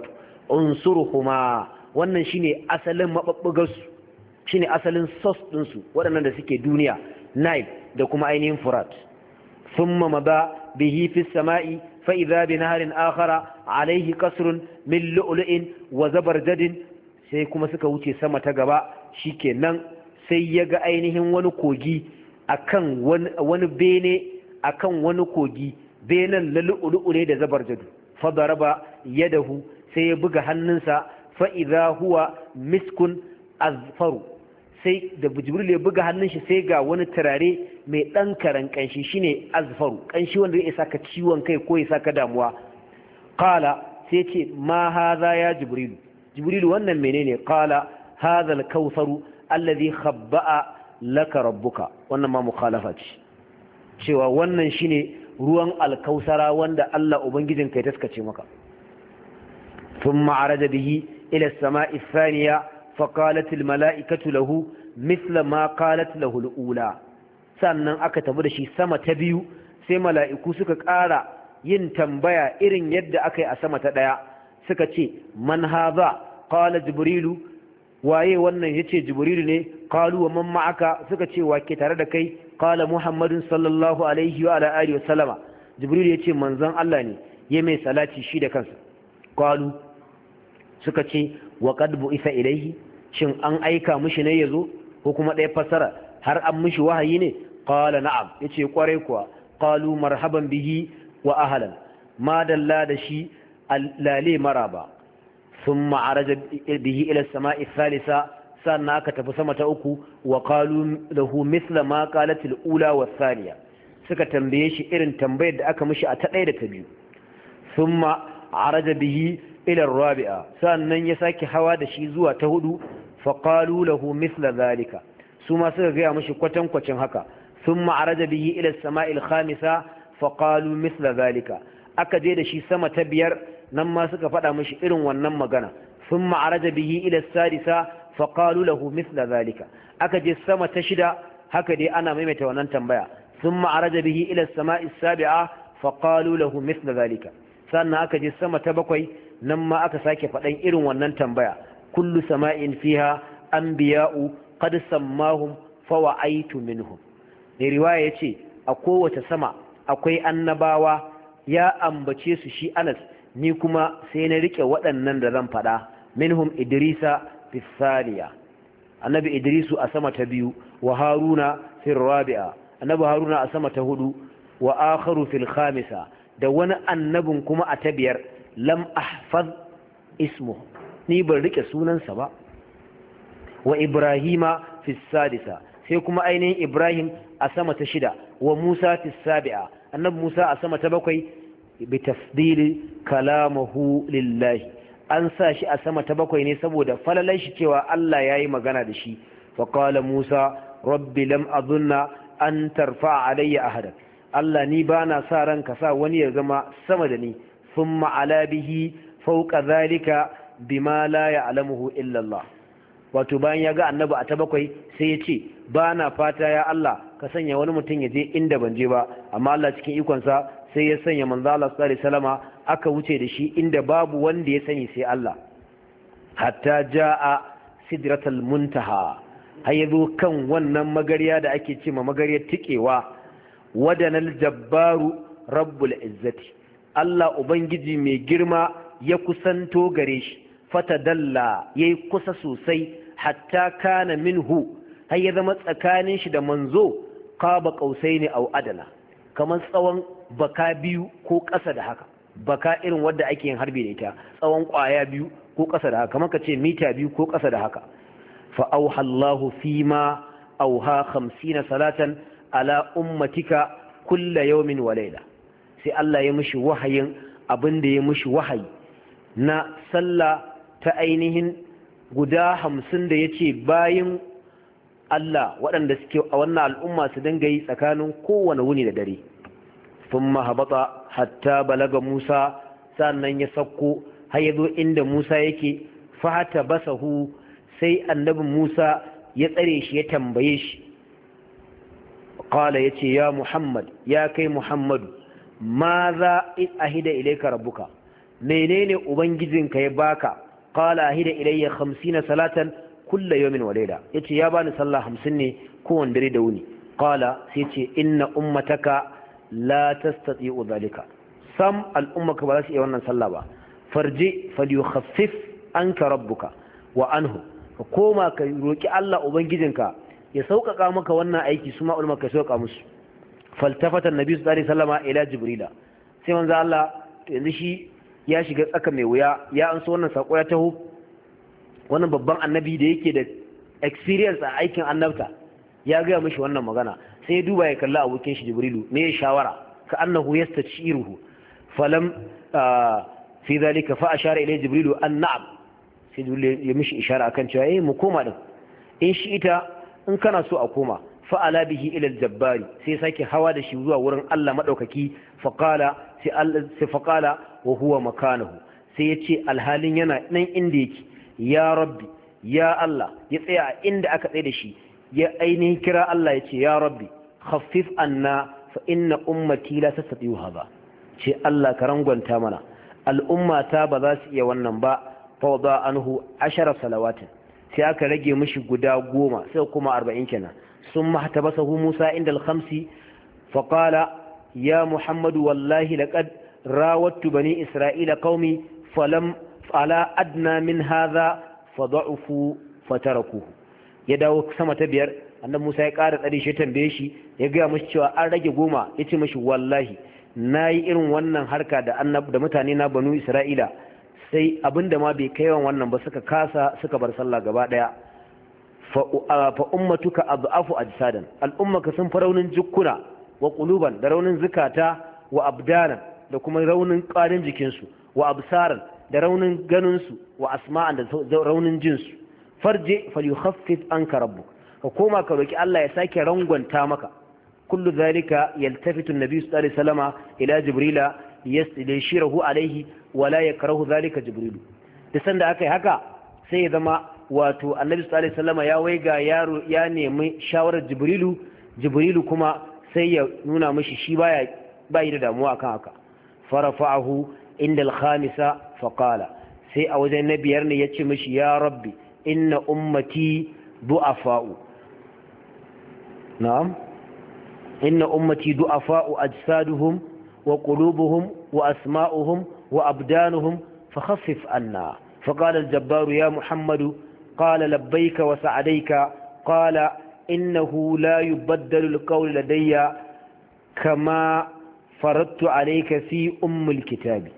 unsuruhuma wannan shine asalin mababbugar su shine asalin source din su waɗannan da suke duniya nile da kuma ainihin furat thumma maba bihi fi samai fa idha bi naharin akhara alayhi qasrun min lu'lu'in wa zabarjadin sai kuma suka wuce sama ta gaba shikenan sai ya ga ainihin wani kogi akan wani bene akan wani kogi benen lalu'ulu'u ne da zabarjadu fa daraba yadahu sai ya buga hannunsa fa idza huwa miskun azfaru sai da jibril ya buga hannun shi sai ga wani turare mai dan karan kanshi shine azfaru kanshi wanda ya saka ciwon kai ko ya saka damuwa qala sai ce ma hadha ya jibril jibril wannan menene qala hadha al-kawtharu alladhi khabba'a laka rabbuka wannan ma mukhalafa ce cewa wannan shine ruwan alkausara wanda Allah ubangijin kai taskace maka thumma arada bihi ila as-sama'i ath-thaniya fa qalat al-mala'ikatu lahu mithla ma qalat lahu al-ula sannan aka tafi da shi sama ta biyu sai mala'iku suka ƙara yin tambaya irin yadda aka yi a sama ta daya suka ce man hadha qala jibrilu waye wannan yace jibrilu ne qalu wa man ma'aka suka ce wa ke tare da kai qala muhammadun sallallahu alaihi wa ala alihi wa sallama jibrilu yace manzon Allah ne ya mai salati shi da kansa qalu suka ce wa qad bu'itha ilaihi shin an aika mishi ne yazo ko kuma ɗaya fasara har an mishi wahayi ne qala na'am yace kwarai kuwa qalu marhaban bihi wa ahlan ma dalla da shi lale maraba ثم عرج به إلى السماء الثالثة سألنا كتب سمة أكو وقالوا له مثل ما قالت الأولى والثانية سكا تنبيش إرن تنبيد أكا مش أتقيد تبيو ثم عرج به إلى الرابعة سألنا يساك حواد شيزوة تهدو فقالوا له مثل ذلك ثم سيغيا مش قتن قتن هكا ثم عرج به إلى السماء الخامسة فقالوا مثل ذلك أكا جيد شي سمة تبير nan ma suka faɗa mishi irin wannan magana sun ma'araja bihi ila sadisa faqalu lahu mithla zalika aka je sama ta shida haka dai ana maimaita wannan tambaya sun ma'araja bihi ila sama'i sabi'a faqalu lahu mithla zalika sannan aka je sama ta bakwai nan ma aka sake faɗan irin wannan tambaya kullu sama'in fiha anbiya'u qad sammahum fawa'aitu minhum ne riwaya yace a kowace sama akwai annabawa ya ambace su shi Anas ni kuma sai na rike waɗannan da zan faɗa minhum idrisa fi thaniya annabi idrisu a sama ta biyu wa haruna fi rabi'a annabi haruna a sama ta hudu wa akharu fil khamisa da wani annabin kuma a ta biyar lam ahfaz ismu ni ban rike sunansa ba wa ibrahima fi sadisa sai kuma ainihin ibrahim a sama ta shida wa musa fi sabi'a annabi musa a sama ta bakwai bi tafdili kalamahu lillahi an sa shi a sama ta bakwai ne saboda falalan shi cewa Allah yayi magana da shi fa qala musa rabbi lam adunna an tarfa alayya ahada Allah ni bana sa ranka sa wani ya zama sama da ni thumma ala bihi fawqa zalika bima la ya'lamuhu illa Allah wato bayan ya ga annabi a ta bakwai sai ya ce bana fata ya Allah ka sanya wani mutum ya je inda ban je ba amma Allah cikin ikonsa sai ya sanya manzo Allah sallallahu alaihi wasallama aka wuce da shi inda babu wanda ya sani sai Allah hatta jaa sidratul muntaha har yazo kan wannan magariya da ake cewa magariyar tikewa wadanal jabbaru rabbul izzati Allah ubangiji mai girma ya kusanto gare shi fatadalla yayi kusa sosai hatta kana minhu har ya zama tsakanin shi da manzo qaba qausaini aw adala kamar tsawon baka biyu ko ƙasa da haka baka irin wadda ake yin harbi da ita tsawon ƙwaya biyu ko ƙasa da haka kamar ka ce mita biyu ko ƙasa da haka fa auha Allahu fima auha khamsina salatan ala ummatika kulla yawmin wa layla sai Allah ya mishi wahayin abin da ya mishi wahayi na sallah ta ainihin guda hamsin da yace bayin Allah waɗanda suke a wannan al'umma su dinga yi tsakanin kowane wuni da dare thumma habata hatta balaga Musa sannan ya sauko har yazo inda Musa yake fahata basahu sai annabi Musa ya tsare shi ya tambaye shi qala yace ya Muhammad ya kai Muhammadu maza ahida ilayka rabbuka menene ubangijinka ya baka qala ahida ilayya khamsina salatan kullu yawmin wa layla yace ya bani sallah hamsin ne kowanne dare da wuni qala sai yace inna ummataka la tastati'u dhalika sam al'ummaka ba za su iya wannan sallah ba farji falyukhaffif anka rabbuka wa anhu ka koma ka roki Allah ubangijinka ya sauƙaƙa maka wannan aiki su ma ulama ka sauƙa musu faltafata annabi sallallahu alaihi wasallama ila jibrila sai manzo Allah yanzu shi ya shiga tsaka mai wuya ya anso wannan sako ya taho wannan babban annabi da yake da experience a aikin annabta ya ga mishi wannan magana sai duba ya kalla abokin shi jibrilu me ya shawara ka annahu yastachiruhu falam fi dhalika fa ashara ilayhi jibrilu an na'am sai jibrilu ya mishi ishara akan cewa eh mu koma din in shi ita in kana so a koma fa ala bihi ila aljabbari sai sake hawa da shi zuwa wurin Allah madaukaki fa qala sai Allah sai fa qala wa huwa makanahu sai yace alhalin yana nan inda yake ya rabbi ya Allah ya tsaya inda aka tsaye da shi ya ainihin kira Allah ya ce ya rabbi khaffif anna fa inna ummati la tastati'u hadha ce Allah ka rangwanta mana al'ummata ba za su iya wannan ba fa wada anhu ashara salawatin sai aka rage mishi guda goma sai kuma arba'in kenan summa hatabasahu Musa inda al-khamsi fa qala ya Muhammadu wallahi laqad rawattu bani Isra'ila qaumi falam ala adna min hadha fada'ufu fatarakuhu ya dawo sama ta biyar annabi Musa ya ƙara tsari shi tambaye shi ya ga mishi cewa an rage goma yace mishi wallahi nayi irin wannan harka da annab da mutane na banu Isra'ila sai abinda ma bai kai wannan ba suka kasa suka bar sallah gaba daya fa fa ummatuka adhafu ajsadan al'ummaka sun fa raunin jukkuna wa quluban da raunin zukata wa abdanan da kuma raunin ƙarin jikinsu wa absaran da raunin ganinsu wa asma'an da raunin jinsu farje falyukhaffif anka rabbuk ka koma ka roki Allah ya sake rangwanta maka kullu zalika yaltafitu an-nabi sallallahu alaihi wasallama ila jibrila yastashirahu alaihi wala yakrahu zalika jibrilu da sanda aka yi haka sai ya zama wato annabi sallallahu alaihi wasallama ya waiga yaro ya nemi shawarar jibrilu jibrilu kuma sai ya nuna mishi shi baya bai da damuwa akan haka farafa'ahu inda al-khamisa faqala sai a wajen na biyar ne yace mishi ya rabbi inna ummati du'afa'u na'am inna ummati du'afa'u ajsaduhum wa qulubuhum wa asma'uhum wa abdanuhum fakhaffif anna فقال الجبار يا محمد قال لبيك وسعديك قال إنه لا يبدل القول لدي كما فرضت عليك في أم الكتاب.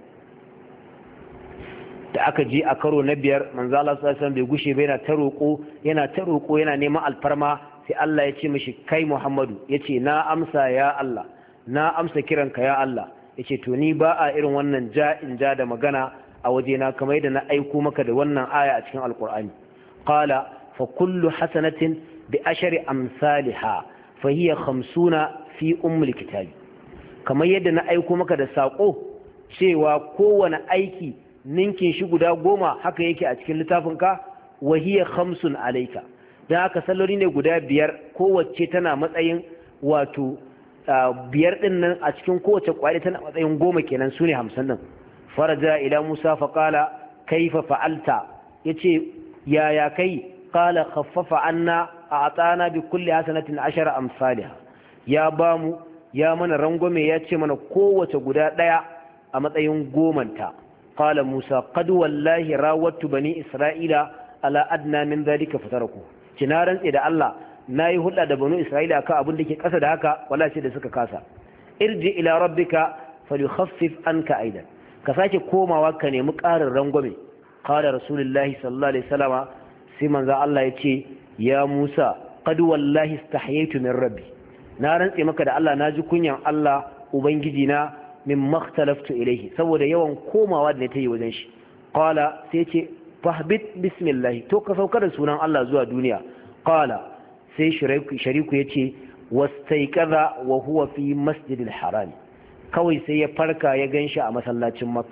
da aka je a karo na biyar manzo Allah sallallahu alaihi wasallam bai gushe ba yana ta roƙo yana ta roƙo yana neman alfarma sai Allah ya ce mishi kai Muhammadu yace na amsa ya Allah na amsa kiranka ya Allah yace to ni ba a irin wannan ja in ja da magana a wajena kamar yadda na aiko maka da wannan aya a cikin alqur'ani qala fa kullu hasanatin bi ashri amsalha fa hiya khamsuna fi ummul kitab kamar yadda na aiko maka da sako cewa kowane aiki ninkin shi guda goma haka yake a cikin littafinka wahiya khamsun alayka dan haka salloli ne guda biyar kowace tana matsayin wato biyar din nan a cikin kowace kwari tana matsayin goma kenan sune hamsin din faraja ila Musa fa qala kaifa fa'alta yace ya ya kai qala khaffafa anna a'tana bi kulli hasanatin ashara amsalha ya bamu ya mana rangwame ya ce mana kowace guda daya a matsayin gomanta قال موسى قد والله راودت بني إسرائيل على أدنى من ذلك فتركوا كنارن إذا الله ناي هلا da banu Isra'ila aka abin da ke kasa da haka wala sai da suka kasa irji ila rabbika falyukhaffif anka aidan ka sake komawa ka nemi ƙarin rangwame qala rasulullahi sallallahu alaihi wasallam sai manzo Allah yace ya Musa qad wallahi istahyaytu min rabbi na rantse maka da Allah naji kunyan Allah ubangiji na min makhtalaftu ilayhi saboda yawan komawa da ta yi wajen shi qala sai ce fahbit bismillah to ka sauka da sunan Allah zuwa duniya qala sai shariku shariku yace wastaiqadha wa huwa fi masjidil haram kawai sai ya farka ya ganshi a masallacin makka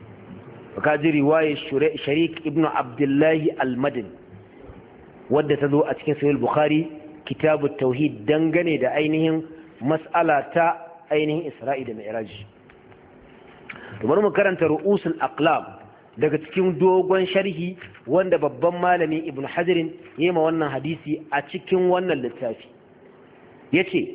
ka ji riwayar sharik ibn abdullah al-madani wadda ta zo a cikin sahih bukhari kitabut tauhid dangane da ainihin mas'ala ta ainihin isra'i da mi'raj bari mu karanta ru'usul aqlam daga cikin dogon sharhi wanda babban malami ibn hajar yayi ma wannan hadisi a cikin wannan littafi yace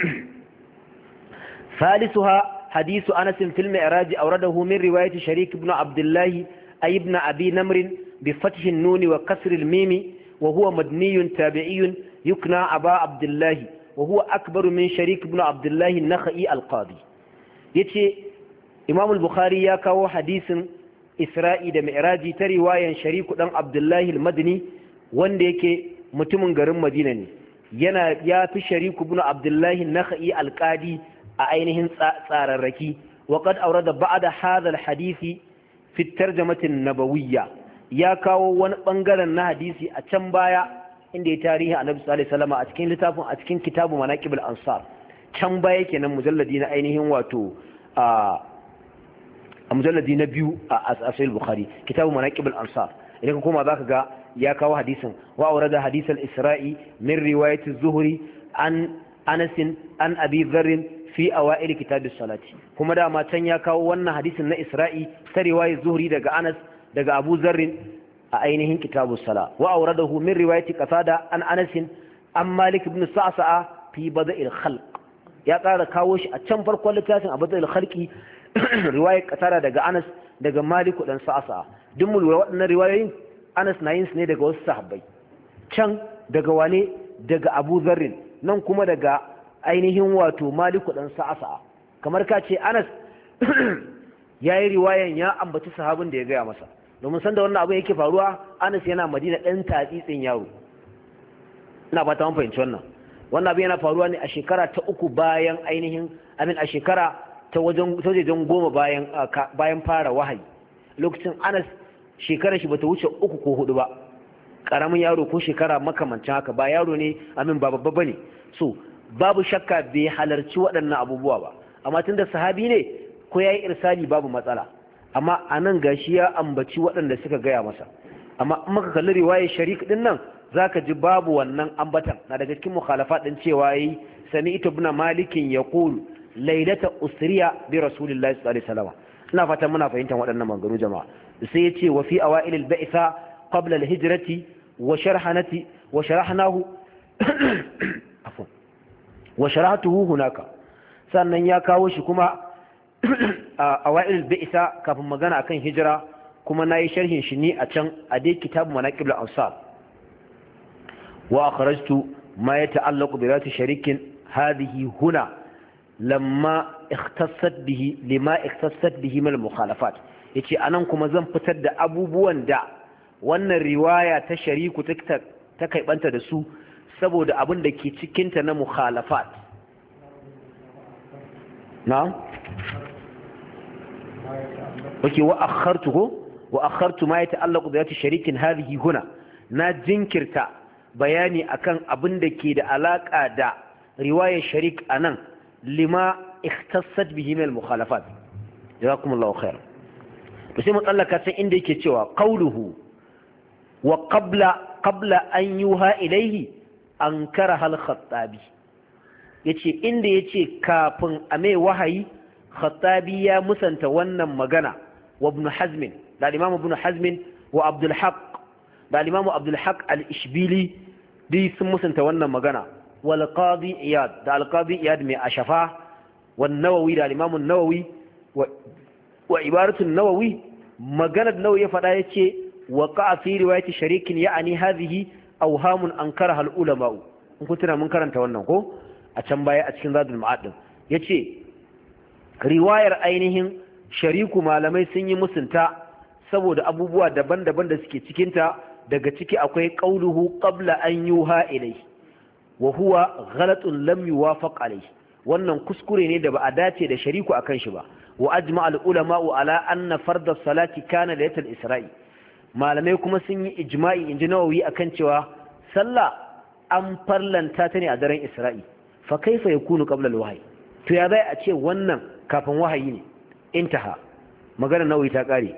salisuha hadisu anas fil mi'raj awradahu min riwayati sharik ibn abdullah ay ibn abi namr bi fath an-nun wa kasr al-mim wa huwa madni tabi'i yukna aba abdullah wa huwa akbar min sharik ibn abdullah an-nakhai al-qadi yace imam al-bukhari ya kawo hadisin isra'i da mi'raji ta riwayan shariku dan abdullahi al-madini wanda yake mutumin garin madina ne yana ya fi shariku ibn abdullahi nakhai al-qadi a ainihin tsararraki wa qad awrada ba'da hadha al-hadisi fi tarjamati an-nabawiyya ya kawo wani bangaren na hadisi a can baya inda ya tarihi annabi sallallahu alaihi wasallam a cikin littafin a cikin kitabu manaqib al-ansar can baya kenan mujalladi na ainihin wato a a mujalladi na biyu a asahih bukhari kitabu manaqib al-ansar idan ka koma zaka ga ya kawo hadisin wa awrada hadith al-isra'i min riwayat az-zuhri an anas an abi dharr fi awail kitab as-salati kuma da ma can ya kawo wannan hadisin na isra'i ta riwayat zuhri daga anas daga abu dharr a ainihin kitabu as-sala wa awradahu min riwayat qatada an anas an malik ibn sa'sa'a fi bada'il khalq ya ƙara kawo shi a can farkon littafin a bada'il khalqi riwayar katara daga Anas daga Maliku dan Sa'sa duk mu lura waɗannan riwayoyin Anas na yin su ne daga wasu sahabbai can daga wane daga Abu Dharr nan kuma daga ainihin wato Maliku dan Sa'sa kamar ka ce Anas yayi riwayan ya ambaci sahabin da ya gaya masa domin san da wannan abu yake faruwa Anas yana Madina dan tatsitsin yaro ina ba ta mun fahimci wannan wannan abu yana faruwa ne a shekara ta uku bayan ainihin amin a shekara ta wajen wajen goma bayan bayan fara wahayi lokacin Anas shekarar shi bata wuce uku ko hudu ba karamin yaro ko shekara makamancin haka ba yaro ne amin ba babba bane so babu shakka bai halarci waɗannan abubuwa ba amma tunda sahabi ne ko yayi irsali babu matsala amma anan gashi ya ambaci waɗanda suka gaya masa amma in muka kalli riwayar sharik din nan zaka ji babu wannan ambatan na daga cikin mukhalafa din cewa yi sami'tu ibn malikin yaqulu lailata usriya bi rasulillahi sallallahu alaihi wasallam ina fatan muna fahimtar waɗannan maganganu jama'a sai yace wa fi awail al-ba'tha qabla al-hijrati wa sharhanati wa sharahnahu afwan wa sharahtuhu hunaka sannan ya kawo shi kuma a awail bi'sa kafin magana akan hijira kuma nayi sharhin shi ni a can a dai kitab manaqib al-ansar wa akhrajtu ma yata'allaqu bi rati sharikin hadhihi huna lamma ikhtassat bihi lima ikhtassat bihi min al-mukhalafat yace anan kuma zan fitar da abubuwan da wannan riwaya ta shariku ta ta kaibanta da su saboda abin da ke cikin ta na mukhalafat na'am wake wa akhartuhu wa akhartu ma yata'allaqu bi rati sharikin hadhihi huna na jinkirta bayani akan abin da ke da alaka da riwayar sharik anan lima ikhtassat bihi min al-mukhalafat jazakumullahu khair to sai mutallaka sai inda yake cewa qauluhu wa qabla qabla an yuha ilayhi ankara hal khattabi yace inda yace kafin a mai wahayi khattabi ya musanta wannan magana wa ibn hazm da imam ibn hazm wa abdul haqq da imam abdul haqq al-ishbili dai sun musanta wannan magana wal qadi iyad da al qadi iyad mai ashafa wan nawawi da imam an-nawawi wa wa ibaratu an-nawawi maganar nawawi ya fada yace waqa fi riwayati sharikin ya'ani hadhihi awhamun ankaraha al-ulama in kun tuna mun karanta wannan ko a can baya a cikin zadul ma'ad yace riwayar ainihin shariku malamai sun yi musunta saboda abubuwa daban-daban da suke cikinta daga ciki akwai qauluhu qabla an yuha ilayhi wa huwa ghalatun lam yuwafaq alayhi wannan kuskure ne da ba a dace da shariku akan shi ba wa ajma al ulama ala anna fard as-salati kana laylatul isra'i malamai kuma sun yi ijma'i inji nawawi akan cewa sallah an farlanta ta ne a daren isra'i fa kaifa yakunu qabla al-wahyi to ya bai a ce wannan kafin wahayi ne intaha magana nawawi ta kare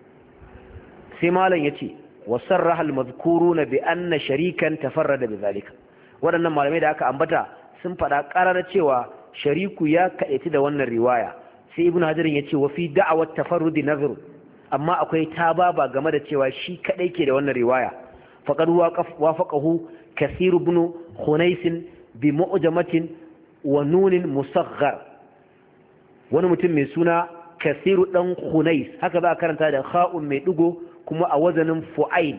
sai malam yace wasarraha al-madhkuruna bi anna sharikan tafarrada bidhalika wadannan malamai da aka ambata sun fada karar cewa shariku ya kaiti da wannan riwaya sai ibnu hajar yace wa fi da'awat tafarrudi nazr amma akwai tababa game da cewa shi kadai ke da wannan riwaya faqad wafaqahu kathir ibn khunais bi mu'jamatin wa nunin musaghar wani mutum mai suna kasiru dan khunais haka za a karanta da kha'un mai digo kuma a wazanin fu'ail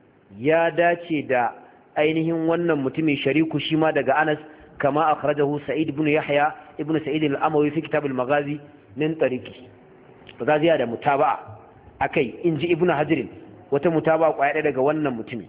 ya dace da ainihin wannan mutumin shariku shi ma daga Anas kama akhrajahu Sa'id ibn Yahya ibn Sa'id al-Amawi fi kitab al-Maghazi min tariqi Maghazi da mutaba'a akai inji Ibn Hajar wata mutaba'a kwaya daga wannan mutumin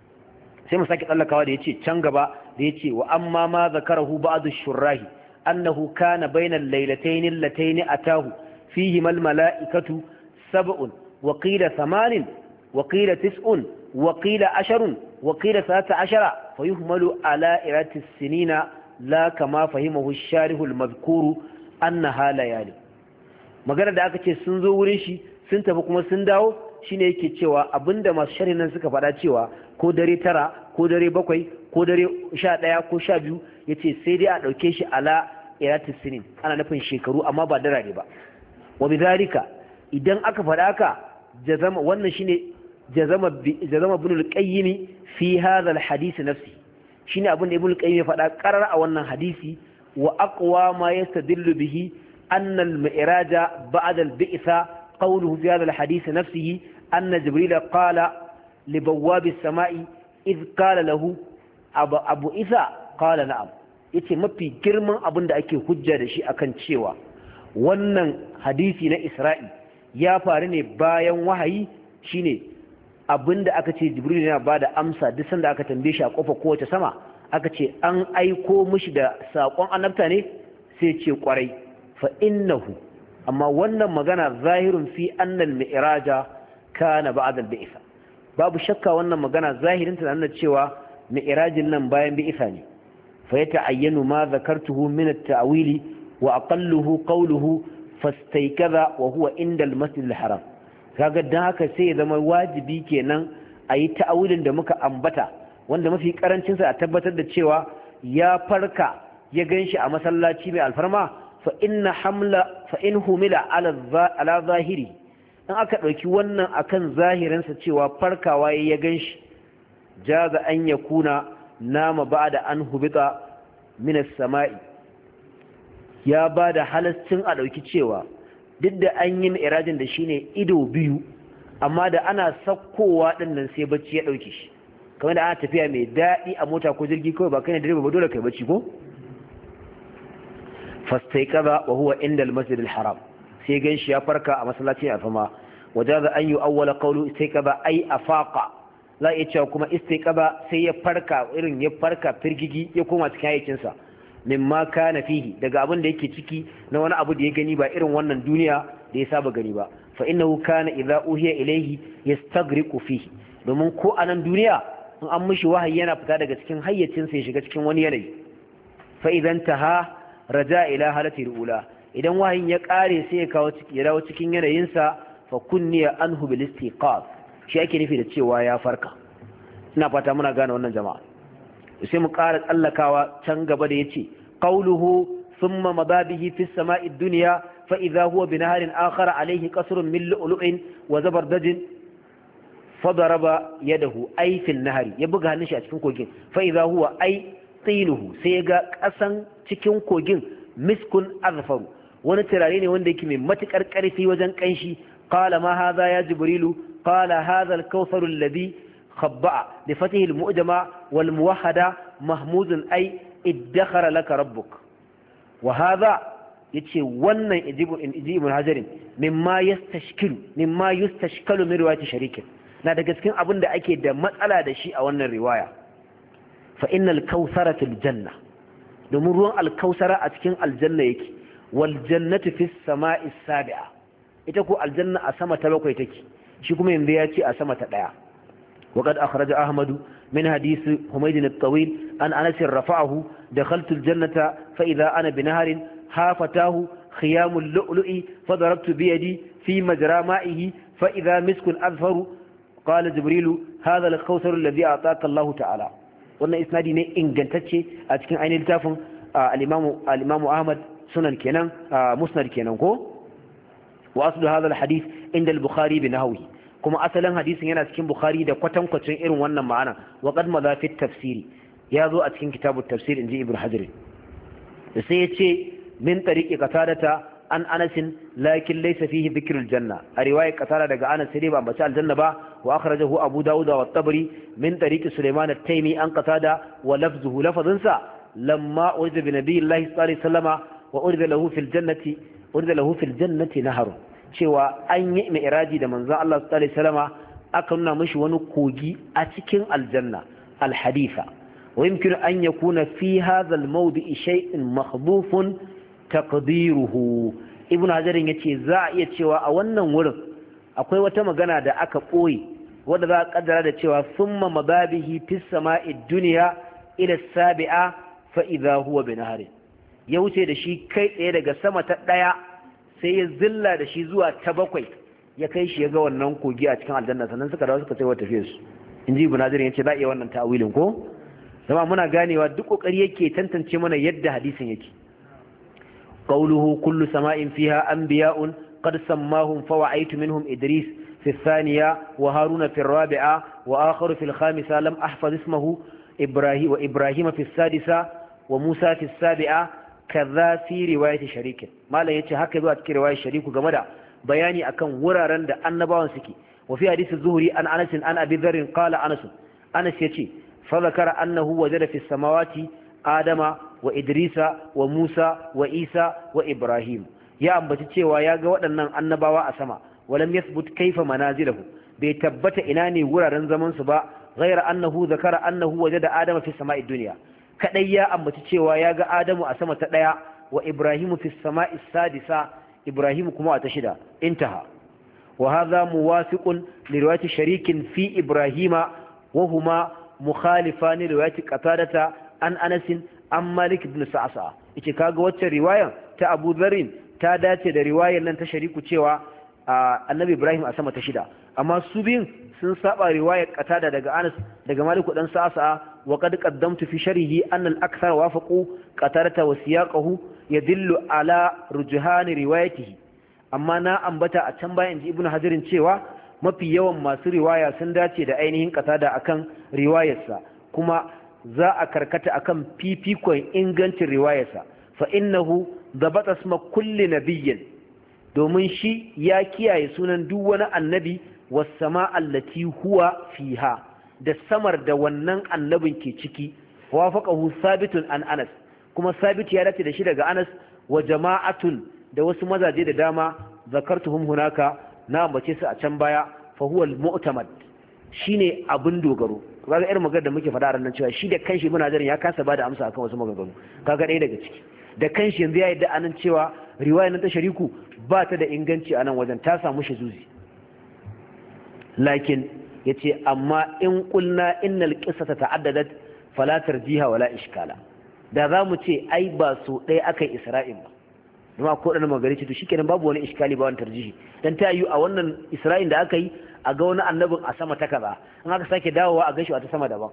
sai mu saki tsallakawa da yace can gaba da yace wa amma ma zakarahu ba'd ash-shurrahi annahu kana bayna al-laylatayn allatayn atahu fihi al-mala'ikatu sab'un wa qila thamanin wa qila tis'un wa qila asharun wa qila thalathata ashara fayuhmalu ala irati as-sinina la kama fahimahu ash-sharih al-madhkur annaha layali magana da aka ce sun zo wurin shi sun tafi kuma sun dawo shine yake cewa abinda masu sharhin nan suka faɗa cewa ko dare tara ko dare bakwai ko dare sha ɗaya ko sha biyu ya ce sai dai a ɗauke shi ala iratis sinin ana nufin shekaru amma ba darare ba wa bidhalika idan aka faɗa haka jazama wannan shine jazama jazama ibn al-qayyim fi hadha al-hadith nafsi shine abin da ibn al-qayyim ya faɗa qarar a wannan hadisi wa aqwa ma yastadillu bihi anna al-mi'raja ba'da al-bi'sa qawluhu fi hadha al-hadith nafsihi anna jibril qala لبواب السماء إذ قال له أبو, أبو إذا قال نعم yace mafi girman abin da ake hujja da shi akan cewa wannan hadisi na Isra'i ya faru ne bayan wahayi shine abin da aka ce Jibril yana bada amsa duk sanda aka tambaye shi a kofar kowace sama aka ce an aiko mishi da sakon annabta ne sai ce kwarai fa innahu amma wannan magana zahirun fi anna al-mi'raja kana ba'da al-bi'sa babu shakka wannan magana zahirin ta nuna cewa mi'rajin nan bayan bi'sa ne fa yata'ayyanu ma zakartuhu min at-ta'wili wa aqalluhu qawluhu fastaykaza wa huwa inda al-masjid al-haram kaga dan haka sai ya zama wajibi kenan ayi ta'awilin da muka ambata wanda mafi karancin sa a tabbatar da cewa ya farka ya ganshi a masallaci mai alfarma fa inna hamla fa in humila ala ala zahiri in aka ɗauki wannan akan zahirinsa cewa farkawa ya gan shi jaza an yakuna nama ba'da an hubita min as-sama'i ya bada halascin a dauki cewa duk da an yi mi'rajin da shine ido biyu amma da ana sakkowa din nan sai bacci ya dauke shi kamar da ana tafiya mai dadi a mota ko jirgi kawai ba kai ne direba ba dole kai bacci ko fastaiqaba wa huwa inda al-masjid al-haram sai ganshi ya farka a masallacin alfama wajaza an yu'awwala qawlu istaiqaba ay afaqa la ya cewa kuma istaiqaba sai ya farka irin ya farka firgigi ya koma cikin hayyacinsa mimma kana fihi daga abin da yake ciki na wani abu da ya gani ba irin wannan duniya da ya saba gani ba fa innahu kana idza uhiya ilayhi yastaghriqu fihi domin ko a nan duniya in an mishi wahayi yana fita daga cikin hayyacinsa ya shiga cikin wani yanayi fa idan taha raja ila halati ula idan wahayin ya kare sai ya kawo ciki ya dawo cikin yanayinsa fa kunniya anhu bil istiqaz shi ake nufi da cewa ya farka ina fata muna gane wannan jama'a sai mu ƙara tsallakawa can gaba da yace qawluhu thumma mababihi fi as-sama'i ad-dunya fa idha huwa binaharin akhar alayhi qasrun min lu'lu'in wa zabardajin fadaraba yadahu ay fi an-nahri ya buga hannun shi a cikin kogin fa idha huwa ay tinuhu sai ga kasan cikin kogin miskun azfaru wani turare ne wanda yake mai matukar karfi wajen kanshi qala ma hadha ya jibrilu qala hadha al-kawthar alladhi khabba'a bi fatihi al-mu'jama wal muwahhada mahmudun ay iddakhara laka rabbuk wa hadha yace wannan ijibu in ijibu hajarin mimma yastashkilu mimma yustashkalu min riwayati sharikin na daga cikin abin da ake da matsala da shi a wannan riwaya fa innal kawthara fil janna domin ruwan alkausara a cikin aljanna yake wal jannatu fis sama'i sabi'a ita ko aljanna a sama ta bakwai take shi kuma yanzu ya ce a sama ta daya وقد أخرج أحمد من حديث حميد الطويل أن أنس رفعه دخلت الجنة فإذا أنا بنهر هافتاه خيام اللؤلؤ فضربت بيدي في مجرى مائه فإذا مسك أظفر قال جبريل هذا الكوثر الذي أعطاك الله تعالى وأن إسنادي ne ingantacce a cikin ainihin littafin al-Imam al-Imam Ahmad sunan kenan musnad kenan ko wa aslu hadha al-hadith inda al-Bukhari bi nahwi kuma asalin hadisin yana cikin Bukhari da kwatankwacin irin wannan ma'ana wa qad madha fi tafsiri ya zo a cikin kitabut tafsir inji Ibn Hajar da sai yace min tariqi qatadata an Anas lakin laysa fihi dhikrul janna a riwayat qatada daga Anas sai ba bace aljanna ba wa akhrajahu Abu Dawud wa at-Tabari min tariqi Sulaiman at-Taymi an qatada wa lafzuhu lafazunsa lamma urida bi nabiyillahi sallallahu alaihi wasallama wa urida lahu fil jannati urida lahu fil jannati naharun cewa an yi mi'raji da manzo Allah sallallahu alaihi wasallama aka nuna mishi wani kogi a cikin aljanna alhaditha wa yumkinu an yakuna fi hadha almawdi'i shay'un makhdhufun taqdiruhu ibnu hajar yace za a iya cewa a wannan wurin akwai wata magana da aka koyi wanda za a kaddara da cewa thumma mababihi fis sama'i dunya ila as-sabi'a fa idha huwa binahari ya wuce da shi kai tsaye daga sama ta daya sai ya zilla da shi zuwa ta bakwai ya kai shi ya ga wannan kogi a cikin aljanna sannan suka dawo suka tsaye tafiye su in ji ibn Hajar yace za iya wannan ta'awilin ko zama muna ganewa duk kokari yake tantance mana yadda hadisin yake qawluhu kullu sama'in fiha anbiya'un qad sammahum fa wa'aytu minhum idris fi thaniya wa haruna fi rabi'a wa akharu fi al-khamisa lam ahfaz ismahu ibrahim wa ibrahim fi sadisa wa musa fi sabi'a kaza fi riwayati sharikin malam yace haka zuwa cikin riwayar shariku game da bayani akan wuraren da annabawan suke wa fi hadisi zuhri an Anas an Abi Dharr qala Anas Anas yace fa zakara annahu wajada fi samawati Adama wa Idrisa wa Musa wa Isa wa Ibrahim ya ambaci cewa ya ga waɗannan annabawa a sama walam yathbut kayfa manazilahu bai tabbata ina ne wuraren zaman su ba ghayra annahu zakara annahu wajada Adama fi sama'i dunya kadai ya ambaci cewa ya ga Adamu a sama ta daya wa Ibrahimu fi sama'i sadisa Ibrahimu kuma a ta shida intaha wa hadha muwafiqun li riwayati sharikin fi Ibrahima wa huma mukhalifan li riwayati Qatadata an Anas an Malik ibn Sa'sa yace kaga wacce riwaya ta Abu Dharr ta dace da riwayar nan ta shariku cewa Annabi Ibrahim a sama ta shida amma su biyun sun saba riwayar Qatada daga Anas daga Malik dan Sa'sa وقد قدمت في شرحه أن الأكثر وافقوا قتادة وسياقه يدل على رجحان روايته أما نا أنبتا أتنبا إن ابن حجر cewa mafi yawan masu riwaya sun dace da ainihin Qatada akan riwayarsa kuma za a karkata akan fifikon ingancin riwayarsa fa innahu dabata isma kulli nabiyyin domin shi ya kiyaye sunan duk wani annabi was sama allati huwa fiha da samar da wannan annabin ke ciki wafaqahu sabitun an Anas kuma sabit ya dace da shi daga Anas wa jama'atun da wasu mazaje da dama zakartuhum hunaka na ambace su a can baya fa huwa al-mu'tamad shine abin dogaro kaga irin magana da muke faɗa a ranar cewa shi da kanshi ibn Hajar ya kasa bada amsa akan wasu maganganu kaga ɗaya daga ciki da kanshi yanzu ya yadda anan cewa riwayar nan ta shariku ba ta da inganci anan wajen ta samu zuzi. lakin yace amma in qulna innal qissata ta'addadat fala tarjiha wala ishkala da zamu ce ai ba so ɗaya akai Isra'il ba kuma ko dan magari ce to shikenan babu wani iskali ba wani tarjihi dan ta yi a wannan Isra'il da aka yi a ga wani annabin a sama ta kaza in aka sake dawowa a gashi a ta sama daban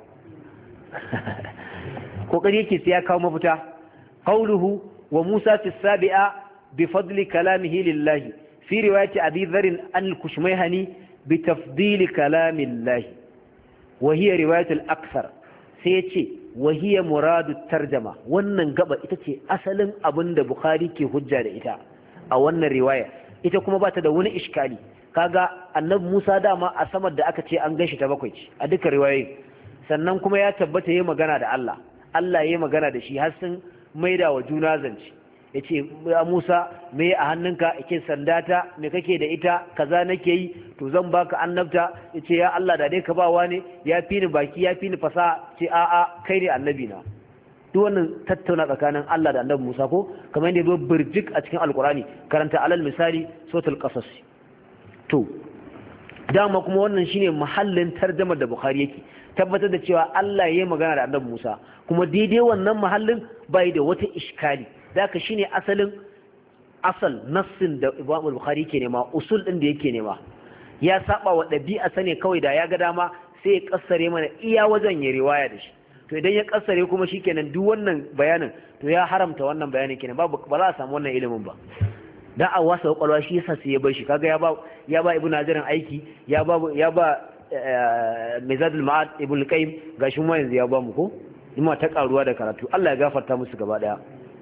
kokari yake sai ya kawo mafita qawluhu wa Musa fi sabi'a bi fadli kalamihi lillahi fi riwayati Abi Dharr an al-Kushmayhani bi tafdil kalamillahi wa hiya riwayat al-akthar sai yace wa hiya muradu tarjama wannan gaba ita ce asalin abinda Bukhari ke hujja da ita a wannan riwaya ita kuma bata da wani iskali kaga annabi Musa dama a samar da aka ce an ganshi ta bakwai ce a duka riwayoyi sannan kuma ya tabbata yayi magana da Allah Allah yayi magana da shi har sun maida wa juna zance yace ya Musa me a hannunka yake sandata me kake da ita kaza nake yi to zan baka annabta yace ya Allah da dai ka bawa ne ya fi ni baki ya fi ni fasaha ce a a kai ne annabi na duk wannan tattauna tsakanin Allah da annabi Musa ko kamar yadda zo birjik a cikin alkurani karanta alal misali suratul qasas to dama kuma wannan shine mahallin tarjumar da Bukhari yake tabbatar da cewa Allah yayi magana da annabi Musa kuma daidai wannan mahallin bai da wata iskali daka shine asalin asal nassin da Imam Bukhari ke nema usul din da yake nema ya saba wa dabi'a sane kawai da ya ga dama sai ya kassare mana iya wajen ya riwaya da shi to idan ya kassare kuma shikenan duk wannan bayanin to ya haramta wannan bayanin kenan babu ba za a samu wannan ilimin ba dan a wasa kwakwalwa shi yasa sai ya bar shi kaga ya ba ya ba Ibn Hajar aiki ya ba ya ba Mizadul Ma'ad Ibn Qayyim gashi mu yanzu ya ba mu ko ima ta karuwa da karatu Allah ya gafarta musu gaba daya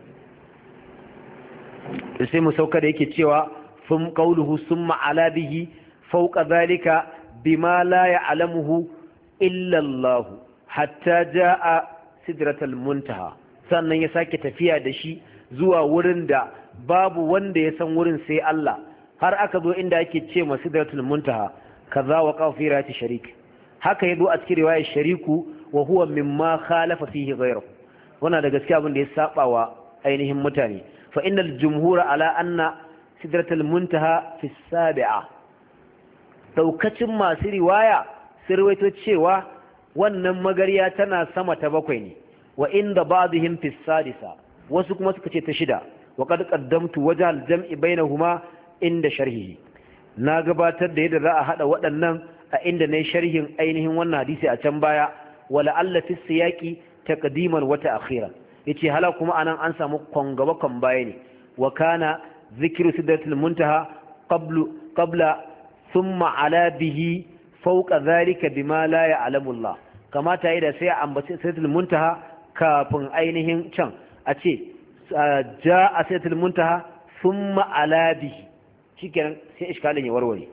sai mu sauka da yake cewa fum qawluhu summa ala bihi fawqa dhalika bima la ya'lamuhu illa Allah hatta jaa sidratul muntaha sannan ya sake tafiya da shi zuwa wurin da babu wanda ya san wurin sai Allah har aka zo inda ake ce ma sidratul muntaha kaza wa qafirati sharik haka yazo a cikin riwayar shariku wa huwa mimma khalafa fihi ghayruhu wannan da gaskiya abin da ya saba wa ainihin mutane fa innal jumhura ala anna sidratul muntaha fi sabi'a daukacin masu riwaya sun rawaito cewa wannan magariya tana sama ta bakwai ne wa inda ba'dihim fi sadisa wasu kuma suka ce ta shida wa qad qaddamtu wajha al-jam'i bainahuma inda sharhihi na gabatar da yadda za a hada waɗannan a inda nayi sharhin ainihin wannan hadisi a can baya wala alla fi siyaqi taqdiman wa ta'khiran yace hala kuma anan an samu kongaba kon baya ne wa kana zikru sidratul muntaha qablu qabla thumma ala bihi fawqa dhalika bima la ya'lamu Allah kamata yayi da sai a ambaci sidratul muntaha kafin ainihin can a ce ja'a sidratul muntaha thumma ala bihi shikenan sai iskalin ya warware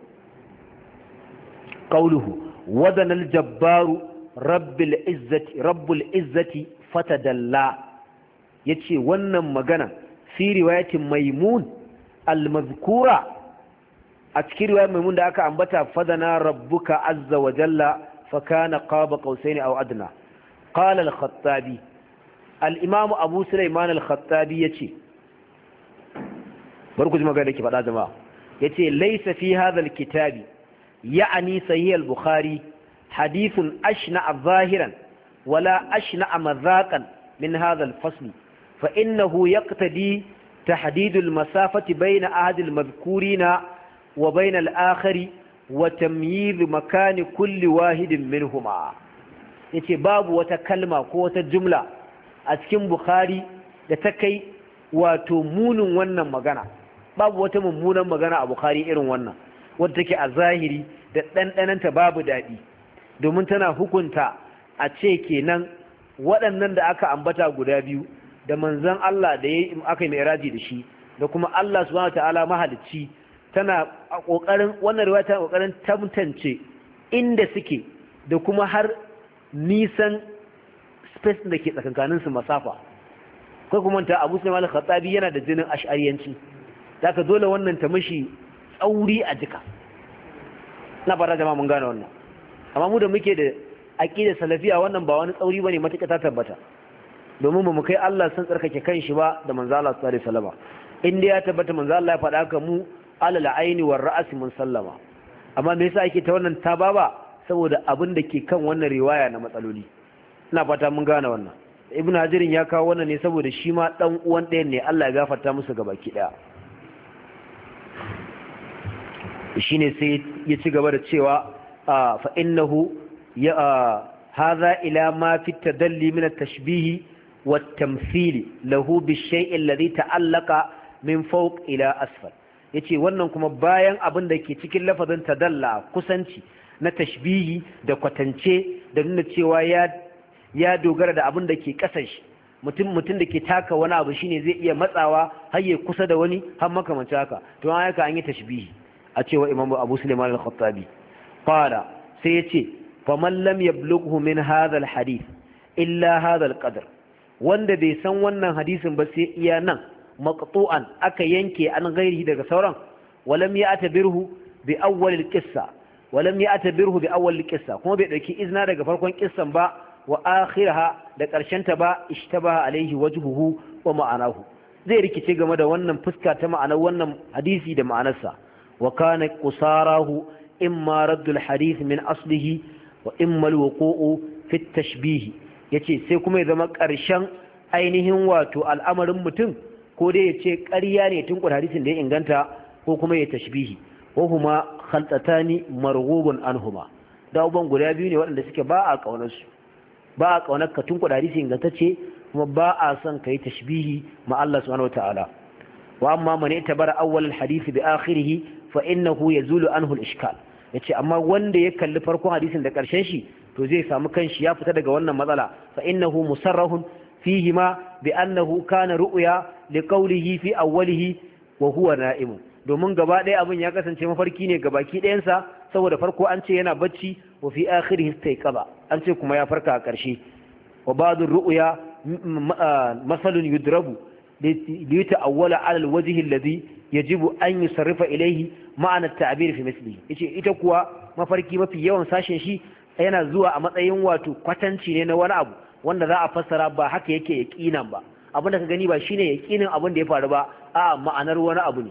qawluhu wadana al-jabbaru rabbil izzati rabbul izzati fatadalla yace wannan magana fi riwayatin maimun al-mazkura a cikin riwayar maimun da aka ambata fadana rabbuka azza wa jalla fa kana qaba qausaini aw adna qala al-khattabi al-imam abu sulaiman al-khattabi yace barku ji magana da ke faɗa jama'a yace laysa fi hadha al-kitabi ya'ni sahih al-bukhari hadithun ashna zahiran wala ashna madhaqan min hadha al-fasl fa innahu yaqtadi tahdid al-masafati bayna ahad al-madhkurina wa bayna al-akhari wa tamyiz makan kulli wahidin minhuma yace babu wata kalma ko wata jumla a cikin bukhari da ta kai wato munin wannan magana babu wata mummunan magana a bukhari irin wannan wadda take a zahiri da ɗanɗananta babu daɗi domin tana hukunta a ce kenan waɗannan da aka ambata guda biyu da manzon Allah da yayi aka yi mi'raji da shi da kuma Allah subhanahu wataala mahalicci tana a kokarin wannan riwaya tana kokarin tantance inda suke da kuma har nisan space da ke tsakankanin su masafa kai kuma ta Abu Sulaiman al-Khattabi yana da jinin ash'ariyanci zaka dole wannan ta mishi tsauri a jika na fara jama'a mun gane wannan amma mu da muke da aqidar salafiya wannan ba wani tsauri bane matuƙa ta tabbata domin ba mu kai Allah san tsarkake kanshi ba da manzo Allah sallallahu alaihi wasallam inda ya tabbata manzo Allah ya faɗa ka mu alal aini war ra'si mun sallama amma me yasa ake ta wannan tababa saboda abin da ke kan wannan riwaya na matsaloli ina fata mun gane wannan ibnu hajirin ya kawo wannan ne saboda shi ma dan uwan ɗayan ne Allah ya gafarta musu gabaki daya shine sai ya ci gaba da cewa fa innahu ya hadha ila ma fi tadalli min at-tashbih wat-tamthil lahu bi-shay'i alladhi ta'allaqa min fawq ila asfal yace wannan kuma bayan abin da ke cikin lafazin tadalla kusanci na tashbihi da kwatance da nuna cewa ya ya dogara da abin da ke kasan shi mutum mutum da ke taka wani abu shine zai iya matsawa har ya kusa da wani har makamancin haka to an haka an yi tashbihi a cewa Imam Abu Sulaiman al-Khattabi qala sai yace faman lam yablughu min hadha al-hadith illa hadha al-qadr wanda bai san wannan hadisin ba sai iya nan maqtu'an aka yanke an gairi daga sauran walam ya'tabirhu bi awwal al-qissa walam ya'tabirhu bi awwal al-qissa kuma bai dauki izna daga farkon kissan ba wa akhiraha da karshen ta ba ishtabaha alaihi wajhuhu wa ma'anahu zai rikice game da wannan fuska ta ma'anar wannan hadisi da ma'anarsa wa kana qusarahu imma raddul hadith min aslihi wa imma al-wuqu'u fi at-tashbih yace sai kuma ya zama karshen ainihin wato al'amarin mutum ko dai ya ce ƙarya ne tun kuɗa hadisin da ya inganta ko kuma ya tashbihi ko kuma khaltatani marghubun anhuma da uban guda biyu ne waɗanda suke ba a kaunar su ba a kaunar ka tun kuɗa hadisi ingantacce kuma ba a son kai tashbihi ma Allah subhanahu wataala wa amma man itabara awwal alhadith bi akhirih fa innahu yazulu anhu al-ishkal yace amma wanda ya kalli farkon hadisin da ƙarshen shi to zai samu kanshi ya fita daga wannan matsala fa innahu musarrahun فيهما بأنه كان رؤيا لقوله في أوله وهو نائم domin gaba ɗaya abin ya kasance mafarki ne gabaki ɗayansa saboda farko an ce yana bacci wa fi akhirih istayqaba an ce kuma ya farka a ƙarshe wa ba'd ar-ru'ya masalun yudrabu li yata'awwala 'ala al-wajh alladhi yajibu an yusarrifa ilayhi ma'ana at-ta'bir fi mislihi yace ita kuwa mafarki mafi yawan sashen shi yana zuwa a matsayin wato kwatanci ne na wani abu wanda za a fassara ba haka yake yaqinan ba abinda ka gani ba shine yaqinin abin da ya faru ba a ma'anar wani abu ne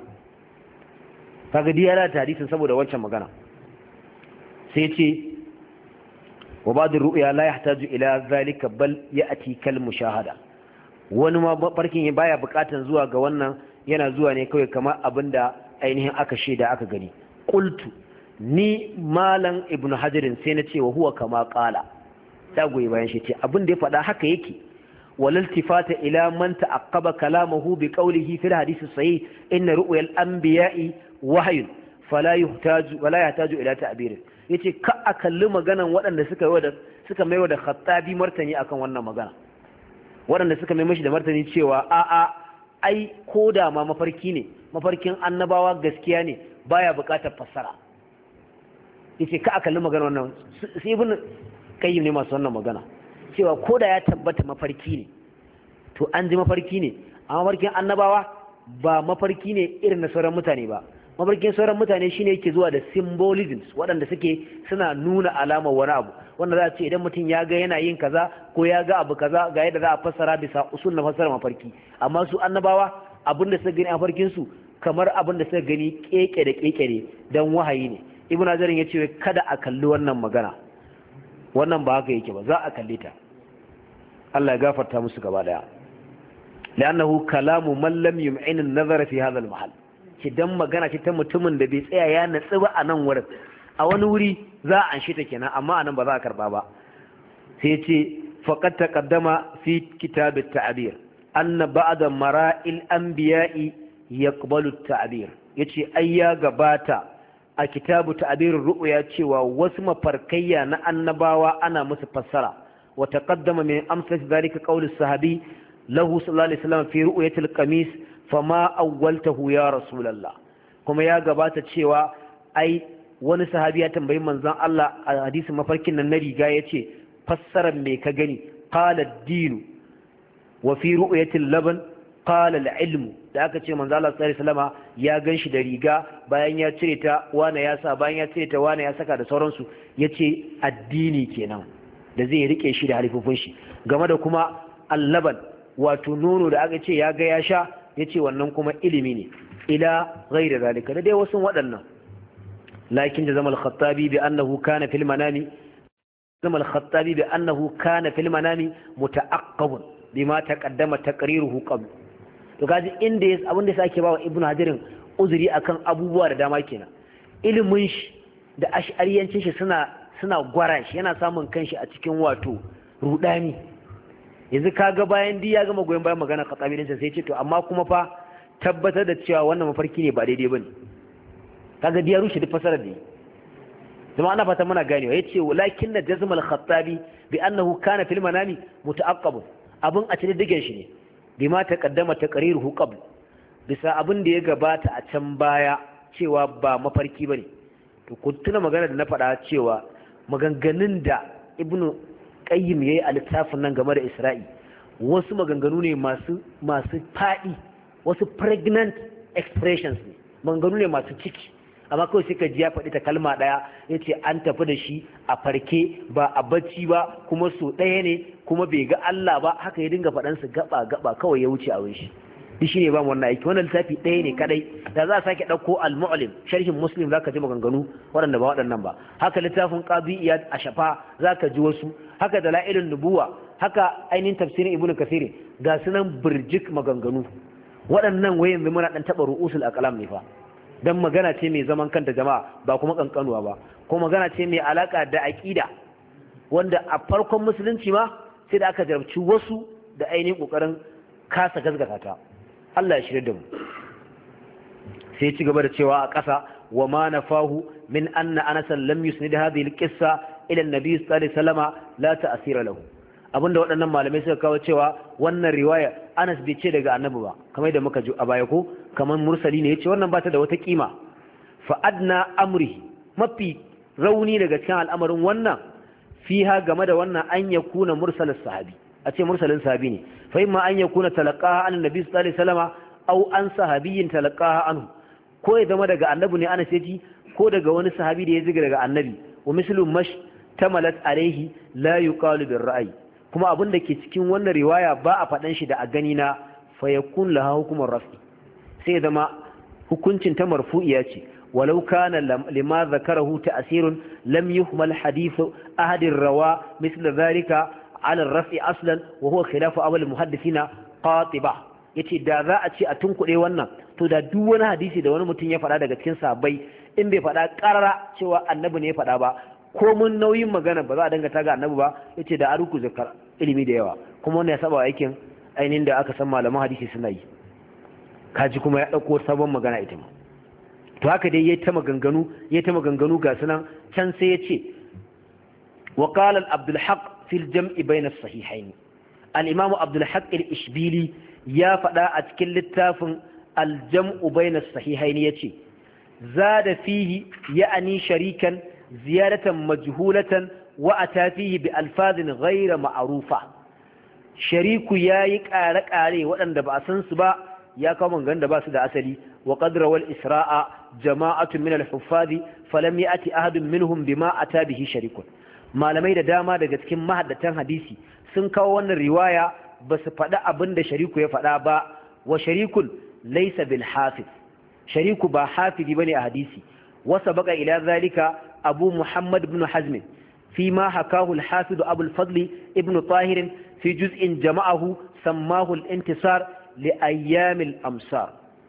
kaga dai yana hadisin saboda wancan magana sai ce wa ba'd ar-ru'ya la yahtaju ila zalika bal ya'ti kal mushahada wani ma farkin ya baya bukatan zuwa ga wannan yana zuwa ne kawai kamar abinda ainihin aka sheda aka gani qultu ni malam ibnu hajarin sai na ce wa huwa kama qala ta goyi bayan shi ce abin da ya faɗa haka yake walal tifata ila man ta'aqqaba kalamahu bi qawlihi fil hadith sahih inna ru'yal anbiya'i wahyun fala yuhtaju wala yahtaju ila ta'bir yace ka akalli maganan waɗanda suka yi da suka maiwa da Khattabi martani akan wannan magana waɗanda suka mai mashi da martani cewa a a ai koda ma mafarki ne mafarkin annabawa gaskiya ne baya buƙatar fassara yace ka akalli maganan wannan sai ibn kayyim ne masu wannan magana cewa ko da ya tabbata mafarki ne to an ji mafarki ne a mafarkin annabawa ba mafarki ne irin na sauran mutane ba mafarkin sauran mutane shine yake zuwa da symbolisms waɗanda suke suna nuna alamar wani abu wanda za a ce idan mutum ya ga yana yin kaza ko ya ga abu kaza ga yadda za a fassara bisa usul na fassara mafarki amma su annabawa abin da suka gani a mafarkin su kamar abin da suka gani keke da keke ne dan wahayi ne ibnu hazarin ya ce kada a kalli wannan magana wannan ba haka yake ba za a kalle ta Allah ya gafarta musu gaba daya li'annahu kalamu man lam yum'in an-nazara fi hadha al-mahall kidan magana ce ta mutumin da bai tsaya ya natsi ba a nan wurin a wani wuri za a anshi ta kenan amma anan ba za a karba ba sai ce faqad taqaddama fi kitab at-ta'bir anna ba'da mara'il anbiya'i yaqbalu at-ta'bir yace ai ya gabata a kitabu ta'birur ru'ya cewa wasu mafarkayya na annabawa ana musu fassara wa taqaddama min amsal dhalika qawl as-sahabi lahu sallallahu alaihi wasallam fi ru'yatil qamis fama awwaltahu ya rasulullah kuma ya gabata cewa ai wani sahabi ya tambayi manzon Allah a hadisin mafarkin nan na riga yace fassarar me ka gani qala ad-din wa fi ru'yatil laban qala al-ilm da aka ce manzon Allah sallallahu alaihi wasallama ya ganshi da riga bayan ya cire ta wani ya sa bayan ya cire ta wani ya saka da sauransu yace addini kenan da zai rike shi da halifufin shi game da kuma al-laban wato nono da aka ce ya ga ya sha yace wannan kuma ilimi ne ila ghairi zalika da dai wasu waɗannan lakin da zamal khattabi bi annahu kana fil manami zamal khattabi bi annahu kana fil manami muta'aqqab bima taqaddama taqriruhu qabl to kaji inda abin da sake bawa ibnu hajarin uzuri akan abubuwa da dama kenan ilimin shi da ash'ariyancin shi suna suna gwara shi yana samun kanshi a cikin wato rudani yanzu kaga bayan di ya gama goyon bayan magana khattabi din sai ce to amma kuma fa tabbatar da cewa wannan mafarki ne ba daidai bane kaga di ya rushe duk fasarar da kuma ana fata muna ganewa yace walakin na jazm al-khattabi bi annahu kana fil manami muta'aqqab abun a cikin digen shi ne bima taqaddama taqriruhu qabl bisa abin da ya gabata a can baya cewa ba mafarki bane to ku tuna magana da na faɗa cewa maganganun da ibnu qayyim yayi a littafin nan game da Isra'i wasu maganganu ne masu masu fadi wasu pregnant expressions ne maganganu ne masu ciki amma kawai sai ka ji ya faɗi ta kalma ɗaya ya ce an tafi da shi a farke ba a bacci ba kuma so ɗaya ne kuma bai ga Allah ba haka ya dinga faɗansu gaba gaba kawai ya wuce a wun shi duk shi ne ba wannan aiki wannan littafi ɗaya ne kadai da za a sake ɗauko al-mu'lim sharhin muslim za ka ji maganganu waɗanda ba waɗannan ba haka littafin qadi iyad a shafa za ka ji wasu haka dalailun nubuwa haka ainihin tafsirin ibnu kasir ga sunan burjik maganganu waɗannan wayan yanzu muna ɗan taɓa ru'usul aqlam ne fa dan magana ce mai zaman kanta jama'a ba kuma kankanuwa ba ko magana ce mai alaka da aqida wanda a farkon musulunci ma sai da aka jarabci wasu da ainihin kokarin kasa gazgata ta Allah ya shirye da mu sai ya ci gaba da cewa a ƙasa wa ma nafahu min anna anas lam yusnid hadhihi al-qissa ila an-nabi sallallahu alaihi wasallama la ta'sira lahu abinda waɗannan malamai suka kawo cewa wannan riwaya Anas bai ce daga annabi ba kamar da muka ji a baya ko kamar mursali ne yace wannan ba ta da wata kima fa adna amri mafi rauni daga cikin al'amarin wannan fiha game da wannan an yakuna mursalus sahabi a ce mursalin sahabi ne fa imma an yakuna talaqaha an annabi sallallahu alaihi wasallama aw an sahabiyyin talaqaha anhu ko ya zama daga annabi ne Anas yaji ko daga wani sahabi da ya ziga daga annabi wa mislu mash tamalat alaihi la yuqalu bir ra'yi kuma abin da ke cikin wannan riwaya ba a faɗan shi da a gani na fayakun laha hukumar rafi sai zama hukuncin ta marfu'iya ce walau kana lima zakarahu ta'sirun lam yuhmal hadithu ahadin rawa misl zalika ala rafi aslan wa huwa khilafu awal muhaddithina qatiba yace da za a ce a tunkuɗe wannan to da duk wani hadisi da wani mutum ya faɗa daga cikin sahabbai in bai faɗa ƙarara cewa annabi ne ya faɗa ba ko mun nauyin magana ba za a dangata ga annabi ba yace da aruku zakar ilimi da yawa kuma wannan ya saba aikin ainihin da aka san malaman hadisi suna yi kaji kuma ya dauko sabon magana ita ma to haka dai yayi ta maganganu yayi ta maganganu ga sunan can sai yace wa qala abdul haq fil jam'i bayna as-sahihayn al-imam abdul haq al-ishbili ya fada a cikin littafin al-jam'u bayna as-sahihayn yace zada fihi ya'ani sharikan ziyaratan majhulatan wa ata fihi bi alfazin ghayra ma'rufa shariku yayi kare-kare waɗanda ba a san su ba ya kawo mangan da ba su da asali wa qadra wal isra'a jama'atun min al-huffazi falam ya'ti ahadun minhum bima ata bihi sharikun malamai da dama daga cikin mahaddatan hadisi sun kawo wannan riwaya ba su faɗa abin da shariku ya faɗa ba wa sharikun laysa bil hafiz shariku ba hafizi bane a hadisi wasa baka ila zalika أبو محمد بن حزم فيما حكاه الحافظ أبو الفضل ابن طاهر في جزء جمعه سماه الانتصار لأيام الأمصار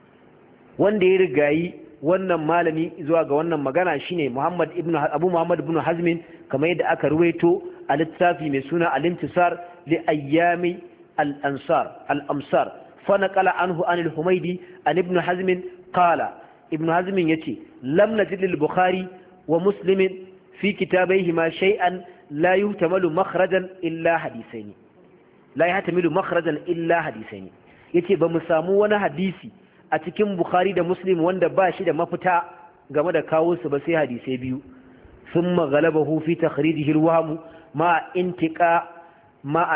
wanda ya rigayi wannan malami zuwa ga wannan magana shine Muhammad ibn Abu Muhammad ibn Hazm kamar yadda aka ruwaito a littafi mai suna al-intisar li ayyami al-ansar al-amsar fa naqala anhu an al-Humaydi an ibn Hazm qala ibn Hazm yace lam najid lil-Bukhari wa muslimin fi kitabaihima shay'an la yuhtamalu makhrajan illa hadisaini la yahtamilu makhrajan illa hadisaini yace ba mu samu wani hadisi a cikin Bukhari da Muslim wanda ba shi da mafita game da kawo su ba sai hadisai biyu thumma ghalabahu fi takhrijihi al-wahm ma intiqa ma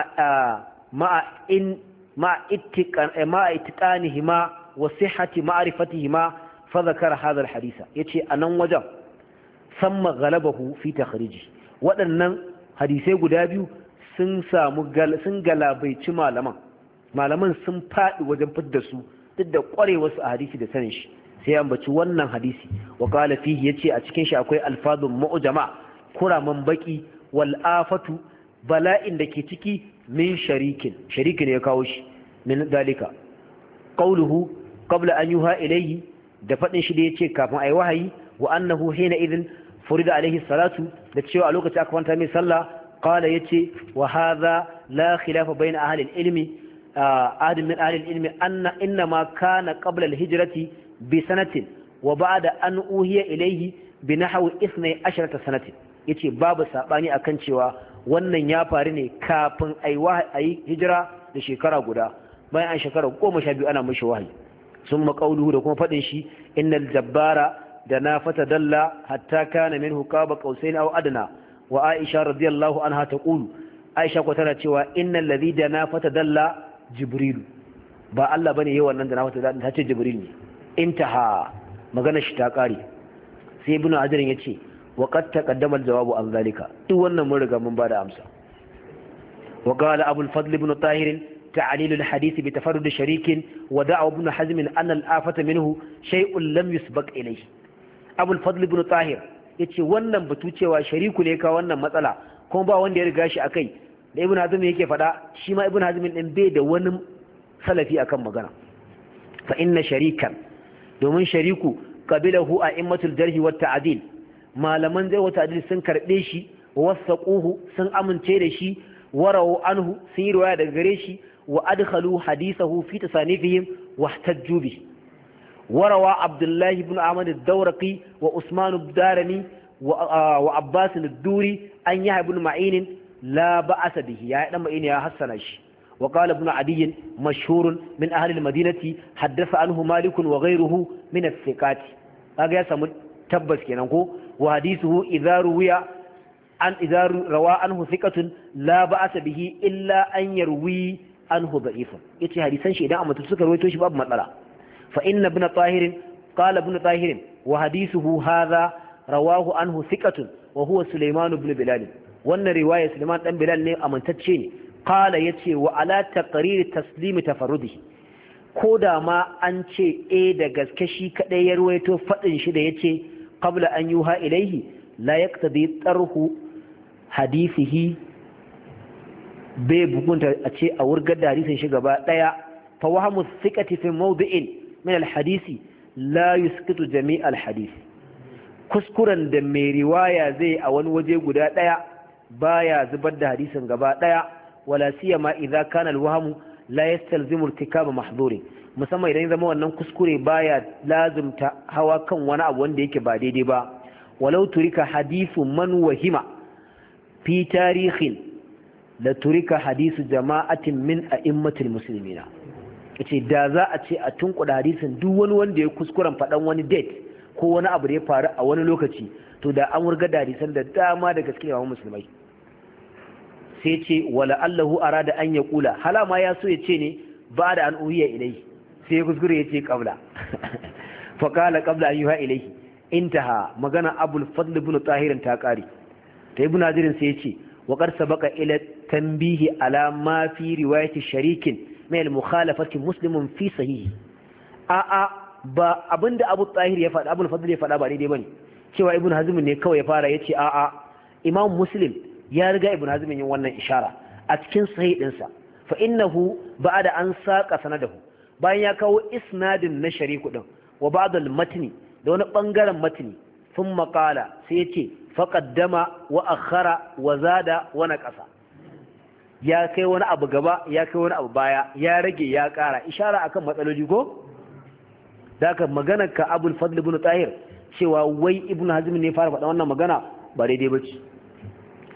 ma in ma ittiqan ma ittiqanihima wa sihhati ma'rifatihima fa dhakara hadha al-hadith yace anan wajen thumma ghalabahu fi takhriji waɗannan hadisai guda biyu sun samu sun galabaici malaman malaman sun faɗi wajen fidda su duk da ƙwarewarsu a hadisi da sanin shi sai ya ambaci wannan hadisi wa qala fihi yace a cikin shi akwai alfadun mu'jama kuraman baki wal afatu bala'in da ke ciki min sharikin sharikin ya kawo shi min dalika qawluhu qabla an yuha ilayhi da fadin shi da yace kafin ayi wahayi wa annahu hina idin furida alaihi salatu da cewa a lokacin aka kwanta mai sallah qala yace wa hadha la khilafa bayna ahli al-ilmi ahad min ahli al-ilmi anna inma kana qabla al-hijrati bi sanatin wa ba'da an uhiya ilayhi bi nahwi ithnay asharata sanatin yace babu sabani akan cewa wannan ya faru ne kafin ai wahayi hijira da shekara guda bayan an shekara goma sha biyu ana mishi wahayi summa qawluhu da kuma fadin shi innal jabbara da na fata dalla hatta kana minhu qaba qausain aw adna wa aisha radiyallahu anha taqulu aisha ko tana cewa innal ladhi da na fata dalla jibril ba Allah bane yayin wannan da na fata dalla tace jibril ne intaha magana shi ta kare sai ibnu hajar yace wa qad taqaddama al-jawabu an zalika duk wannan mun riga mun bada amsa wa qala abu al-fadl ibn tahir تعليل الحديث بتفرد شريك ودعوى ابن حزم أن الآفة منه شيء لم يسبق إليه أبو الفضل بن طاهر yace wannan batu cewa shariku ne ka wannan matsala kuma ba wanda ya riga shi akai da ibn hazm yake fada shi ma ibn hazm din bai da wani salafi akan magana fa inna sharikan domin shariku qabilahu a'immatul jarh wa ta'dil malaman jarh wa ta'dil sun karbe shi wasaquhu sun amince da shi warawu anhu sun yi riwaya daga gare shi wa adkhalu hadithahu fi tasanifihim wahtajju bihi وروى عبد الله بن عمد الدورقي وعثمان الدارمي وعباس الدوري أن يحيى بن معين لا بأس به يا ابن معين يا حسن شي وقال ابن عدي مشهور من أهل المدينة حدث عنه مالك وغيره من الثقات هذا يسمى تبس كنانكو وحديثه إذا روي عن إذا روى عنه ثقة لا بأس به إلا أن يروي عنه ضعيف يتي حديثا شيء إذا أما تسكر ويتوش باب مطلع فإن ابن طاهر قال ابن طاهر وحديثه هذا رواه عنه ثقة وهو سليمان بن بلال وأن رواية سليمان بن بلال ne amintacce ne qala yace wa ala taqrir taslim tafarrudihi koda ma an ce eh da gaske shi kadai ya ruwaito fadin shi da yace qabla an yuha ilaihi la yaqtadi tarhu hadithihi bai bugunta a ce a wurgar da hadisin shi gaba daya fa wahamu thiqati fi mawdi'in min al-hadisi la yusqitu jami' al-hadith kuskuren da mai riwaya zai a wani waje guda daya baya zubar da hadisin gaba daya wala siyama idza kana al-wahmu la yastalzimu irtikab mahdhurin musamman idan zama wannan kuskure baya lazimta hawa kan wani abu wanda yake ba daidai ba walau turika hadithu man wahima fi tarihin la turika hadithu jama'atin min a'immatil muslimina yace da za a ce a tunkuda hadisin duk wani wanda ya kuskuren faɗan wani date ko wani abu da ya faru a wani lokaci to da an wurga da hadisan da dama da gaske yawan musulmai sai ce wala allahu arada an ya kula halama ya so ya ce ne ba da an uhiya ilai sai ya kuskure ya ce qabla fa qala qabla an yuha ilai intaha magana abul fadl ibn tahir ta kare ta ibn nadir sai ya ce wa qad sabaqa ila tanbihi ala ma fi riwayati sharikin mai al-mukhalafati muslimun fi sahihi a a ba abinda Abu Tahir ya faɗa Abu Fadl ya faɗa ba daidai bane cewa Ibn Hazm ne kawai ya fara yace a a Imam Muslim ya riga Ibn Hazm yin wannan ishara a cikin sahih dinsa fa innahu ba'da an saqa sanadahu bayan ya kawo isnadin na shariku din wa ba'd al-matni da wani bangaren matni thumma qala sai yace faqaddama wa akhara wa zada wa naqasa ya kai wani abu gaba ya kai wani abu baya ya rage ya kara ishara akan matsaloli ko daga maganar ka Abul Fadl ibn Tahir cewa wai Ibn Hazm ne fara faɗa wannan magana ba daidai bace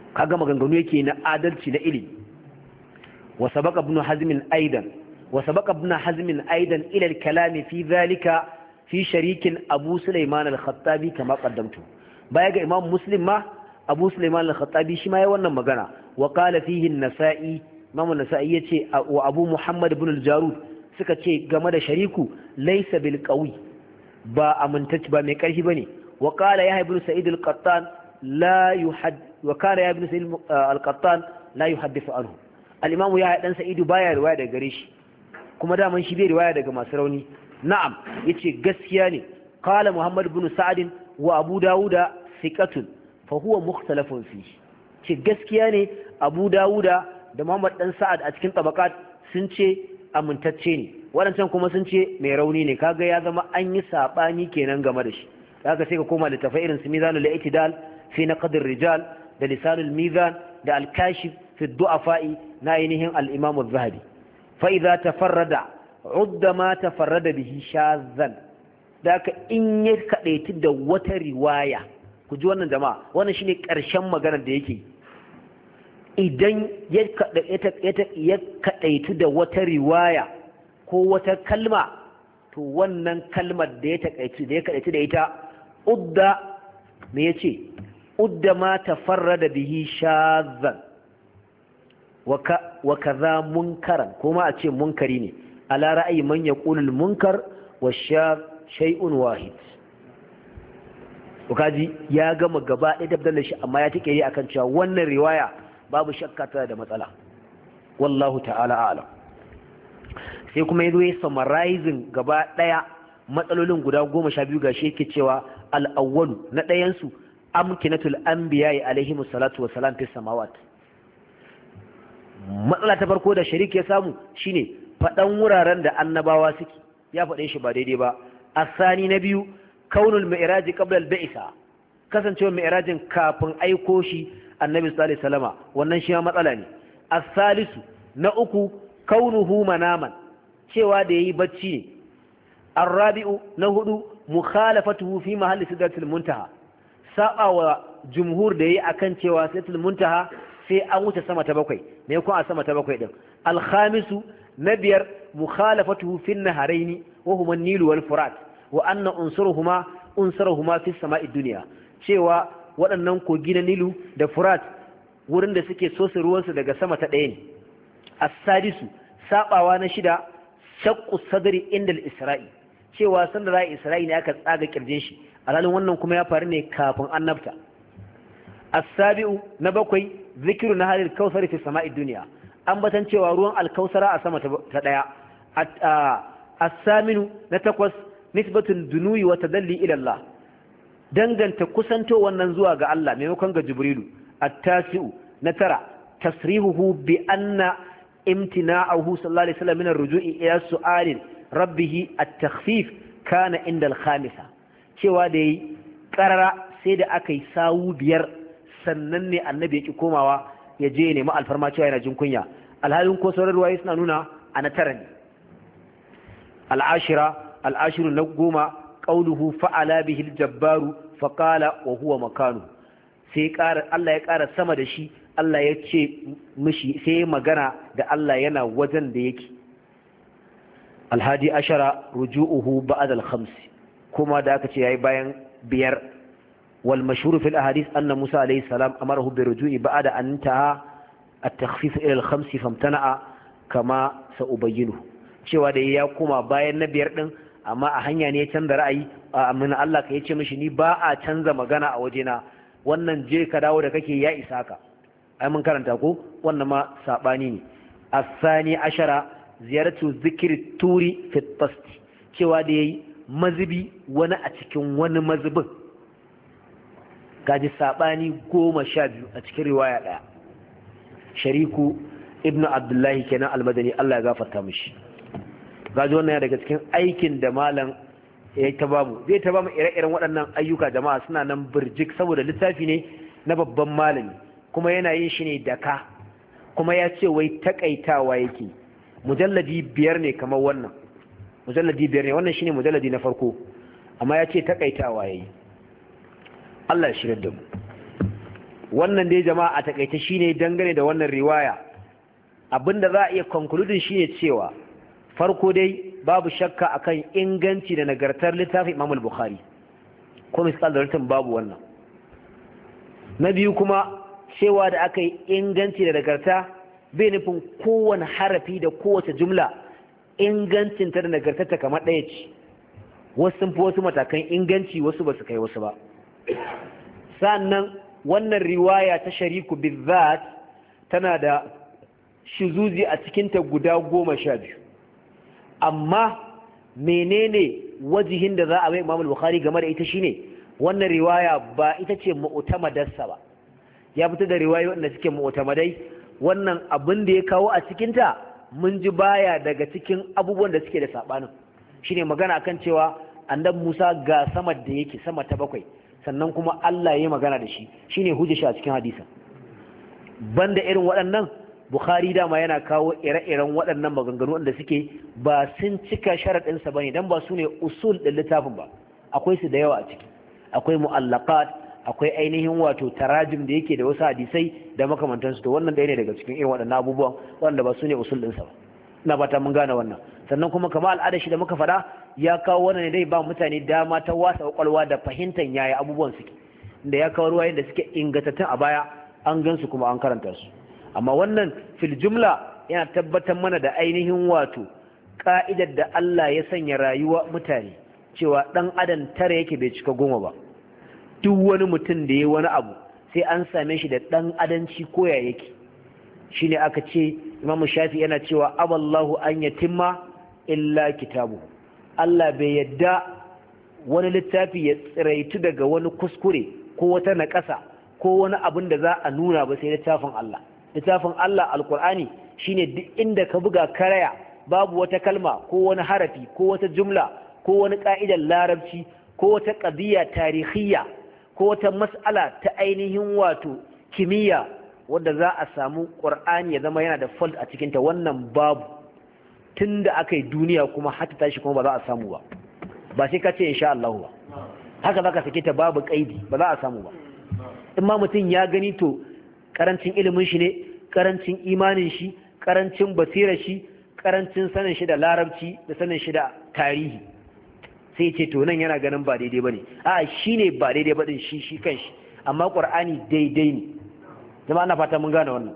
kaga maganganu yake na adalci na ilimi wa sabaqa ibn hazm aidan wa sabaqa ibn hazm aidan ila al-kalam fi dhalika fi sharikin abu sulaiman al-khattabi kama qaddamtu baya ga imam muslim ma abu sulaiman al-khattabi shi ma yayi wannan magana wa qala fihi an-nasa'i imam an-nasa'i yace wa abu muhammad ibn al-jarud suka ce game da shariku laysa bil qawi ba amintacci ba mai karfi bane wa qala yahya ibn sa'id al-qattan la yuhadd wa kana yahya ibn sa'id al-qattan la yuhaddithu anhu al-imam yahya dan sa'id baya riwaya daga gare shi kuma daman shi bai riwaya daga masu rauni na'am yace gaskiya ne qala muhammad ibn sa'd wa abu dawuda thiqatun fa huwa mukhtalafun fi ce gaskiya ne abu dawuda da muhammad dan sa'ad a cikin tabaqat sun ce amintacce ne waɗancan kuma sun ce mai rauni ne kaga ya zama an yi sabani kenan game da shi kaga sai ka koma littafai irin su mizanul i'tidal fi naqd ar-rijal da lisanul mizan da al-kashif fi ad-du'afa'i na ainihin al-imam az-zahabi fa idza tafarrada udda ma tafarrada bihi shazan daka in ya kadaitu da wata riwaya ku ji wannan jama'a wannan shine karshen maganar da yake idan ya kadaitu da wata riwaya ko wata kalma to wannan kalmar da ya takaitu da ya kadaitu da ita udda me yace udda ma tafarrada bihi shazan wa kaza munkaran kuma a ce munkari ne ala ra'ayi man yaqulu al-munkar wa shay'un wahid kaji ya gama gaba ɗaya dabdalla shi amma ya take yi akan cewa wannan riwaya babu shakka tana da matsala wallahu ta'ala a'lam sai kuma yazo ya summarizing gaba ɗaya matsalolin guda goma sha biyu gashi yake cewa al-awwalu na ɗayan su amkinatul anbiya'i alaihimus salatu wassalam fis samawat matsala ta farko da sharik ya samu shine faɗan wuraren da annabawa suke ya faɗe shi ba daidai ba asani na biyu kaunul mi'raji qabla al-ba'sa kasancewar mi'rajin kafin aiko shi annabi sallallahu alaihi wasallama wannan shi ma matsala ne as-salisu na uku kaunuhu manaman cewa da yayi bacci ne ar-rabi'u na hudu mukhalafatuhu fi mahalli sidratil muntaha saba wa jumhur da yayi akan cewa sidratil muntaha sai an wuce sama ta bakwai me ko a sama ta bakwai din al-khamisu na biyar mukhalafatuhu fi an-naharaini wa huma an-nil wal furat wa anna unsuruhuma unsuruhuma fi as-sama'i dunya cewa waɗannan kogi na nilu da furat wurin da suke sosa ruwansu daga sama ta ɗaya ne as-sadisu sabawa na shida shaqqu sadri inda al-isra'i cewa sanda za isra'i ne aka tsaga kirjin shi alhalin wannan kuma ya faru ne kafin annabta as-sabi'u na bakwai zikiru na halil kausari fi sama'i duniya ambatan cewa ruwan alkausara a sama ta ɗaya as-saminu na takwas nisbatul dunuyi wa tadalli ila Allah danganta kusanto wannan zuwa ga Allah maimakon ga Jibrilu at-tasi'u na tara tasrihuhu bi anna imtina'ahu sallallahu alaihi wasallam min ar-ruju'i ila su'alin rabbih at-takhfif kana inda al-khamisa cewa da yi karara sai da aka yi sawu biyar sannan ne annabi ya ki komawa ya je ya nemi alfarma cewa yana jin kunya alhalin ko sauran ruwaye suna nuna a na tara ne al-ashira al-ashiru na goma qauluhu fa'ala bihi al-jabbaru faqala wa huwa makanu sai ƙara Allah ya ƙara sama da shi Allah ya ce mishi sai magana da Allah yana wajen da yake al-hadi ashara ruju'uhu ba'da al-khams kuma da aka ce yayi bayan biyar wal mashhur fi al-ahadith anna Musa alayhi salam amarahu bi ruju'i ba'da an intaha at-takhfif ila al-khams famtana'a kama sa'ubayyinu cewa da ya kuma bayan na biyar din amma a hanya ne ya canza ra'ayi amma Allah ka yace mishi ni ba a canza magana a wajena wannan je ka dawo da kake ya isa ka ai mun karanta ko wannan ma sabani ne asani ashara ziyaratu zikri turi fi tast cewa da yayi mazubi wani a cikin wani mazubin gaji sabani goma sha biyu a cikin riwaya daya shariku ibnu abdullahi kenan almadani Allah ya gafarta mishi gaji wannan ya daga cikin aikin da malam ya ta bamu zai ta bamu ire-iren waɗannan ayyuka jama'a suna nan birjik saboda littafi ne na babban malami kuma yana yin shi ne daka kuma ya ce wai takaitawa yake mujalladi biyar ne kamar wannan mujalladi biyar ne wannan shine mujalladi na farko amma ya ce takaitawa yayi Allah ya shirya da mu wannan dai jama'a a takaice shine dangane da wannan riwaya. Abinda za a iya concluding shine cewa farko dai babu shakka akan inganci da nagartar littafin Imam al-Bukhari, ko misal da rutan babu wannan. Na biyu kuma cewa da aka yi inganci da nagarta bai nufin kowane harafi da kowace jumla ingancinta da nagartarta kamar ɗaya ce, wasu sun fi wasu matakan inganci, wasu ba su kai wasu ba. Sannan wannan riwaya ta Shariku bizzat tana da shuzuzi a cikinta guda goma sha biyu, amma menene wajihin da za a bai Imam Bukhari game da ita shine wannan riwaya ba ita ce mu'tamadarsa ba, ya fito da riwayoyi wanda suke mu'tamadai. Wannan abin da ya kawo a cikinta mun ji baya daga cikin abubuwan da suke da sabanin, shine magana akan cewa annabi Musa ga sama da yake sama ta bakwai, sannan kuma Allah ya yi magana da shi, shine hujja shi a cikin hadisin. Banda irin waɗannan, Bukhari dama yana kawo ire-iren waɗannan maganganu wanda suke ba sun cika sharaɗinsa ba ne, don ba su ne usul ɗin littafin ba, akwai su da yawa a ciki. Akwai mu'allaqat, akwai ainihin wato tarajim da yake da wasu hadisai da makamantansu, to wannan ɗaya ne daga cikin irin waɗannan abubuwan wanda ba su ne usul ɗinsa ba. Ina fata mun gane wannan. Sannan kuma kamar al'ada shi da muka faɗa, ya kawo wannan ne dai ba mutane dama ta wasa kwakwalwa da fahimtar yaya abubuwan suke, da ya kawo ruwayen da suke ingantattun a baya an gansu kuma an karanta su. Amma wannan fil jumla yana tabbatar mana da ainihin wato ka'idar da Allah ya sanya rayuwa mutane, cewa dan adam tare yake bai cika goma ba. Duk wani mutum da ya wani abu sai an same shi da dan adanci koya yake. Shine aka ce Imam Shafi yana cewa aballahu an yatimma illa kitabu. Allah bai yadda wani littafi ya tsiraitu daga wani kuskure ko wata naƙasa ko wani abin da za a nuna ba sai littafin Allah. Littafin Allah alkur'ani shine duk inda ka buga karaya babu wata kalma ko wani harafi ko wata jumla ko wani ka'idar larabci ko wata qadiya tarihiyya ko wata mas'ala ta ainihin wato kimiyya wanda za a samu qur'ani ya zama yana da fault a cikin ta, wannan babu tunda aka yi duniya kuma har ta tashi kuma ba za a samu ba. Ba sai ka ce insha Allah ba, haka zaka sake ta babu kaidi, ba za a samu ba. In ma mutum ya gani to karancin ilimin shi ne, karancin imanin shi, karancin basirar shi, karancin sanin shi da larabci da sanin shi da tarihi, sai ce to nan yana ganin ba daidai bane. a shi ne ba daidai ba din shi shi kanshi, amma qur'ani daidai ne. Jama'a ana fata mun gane wannan.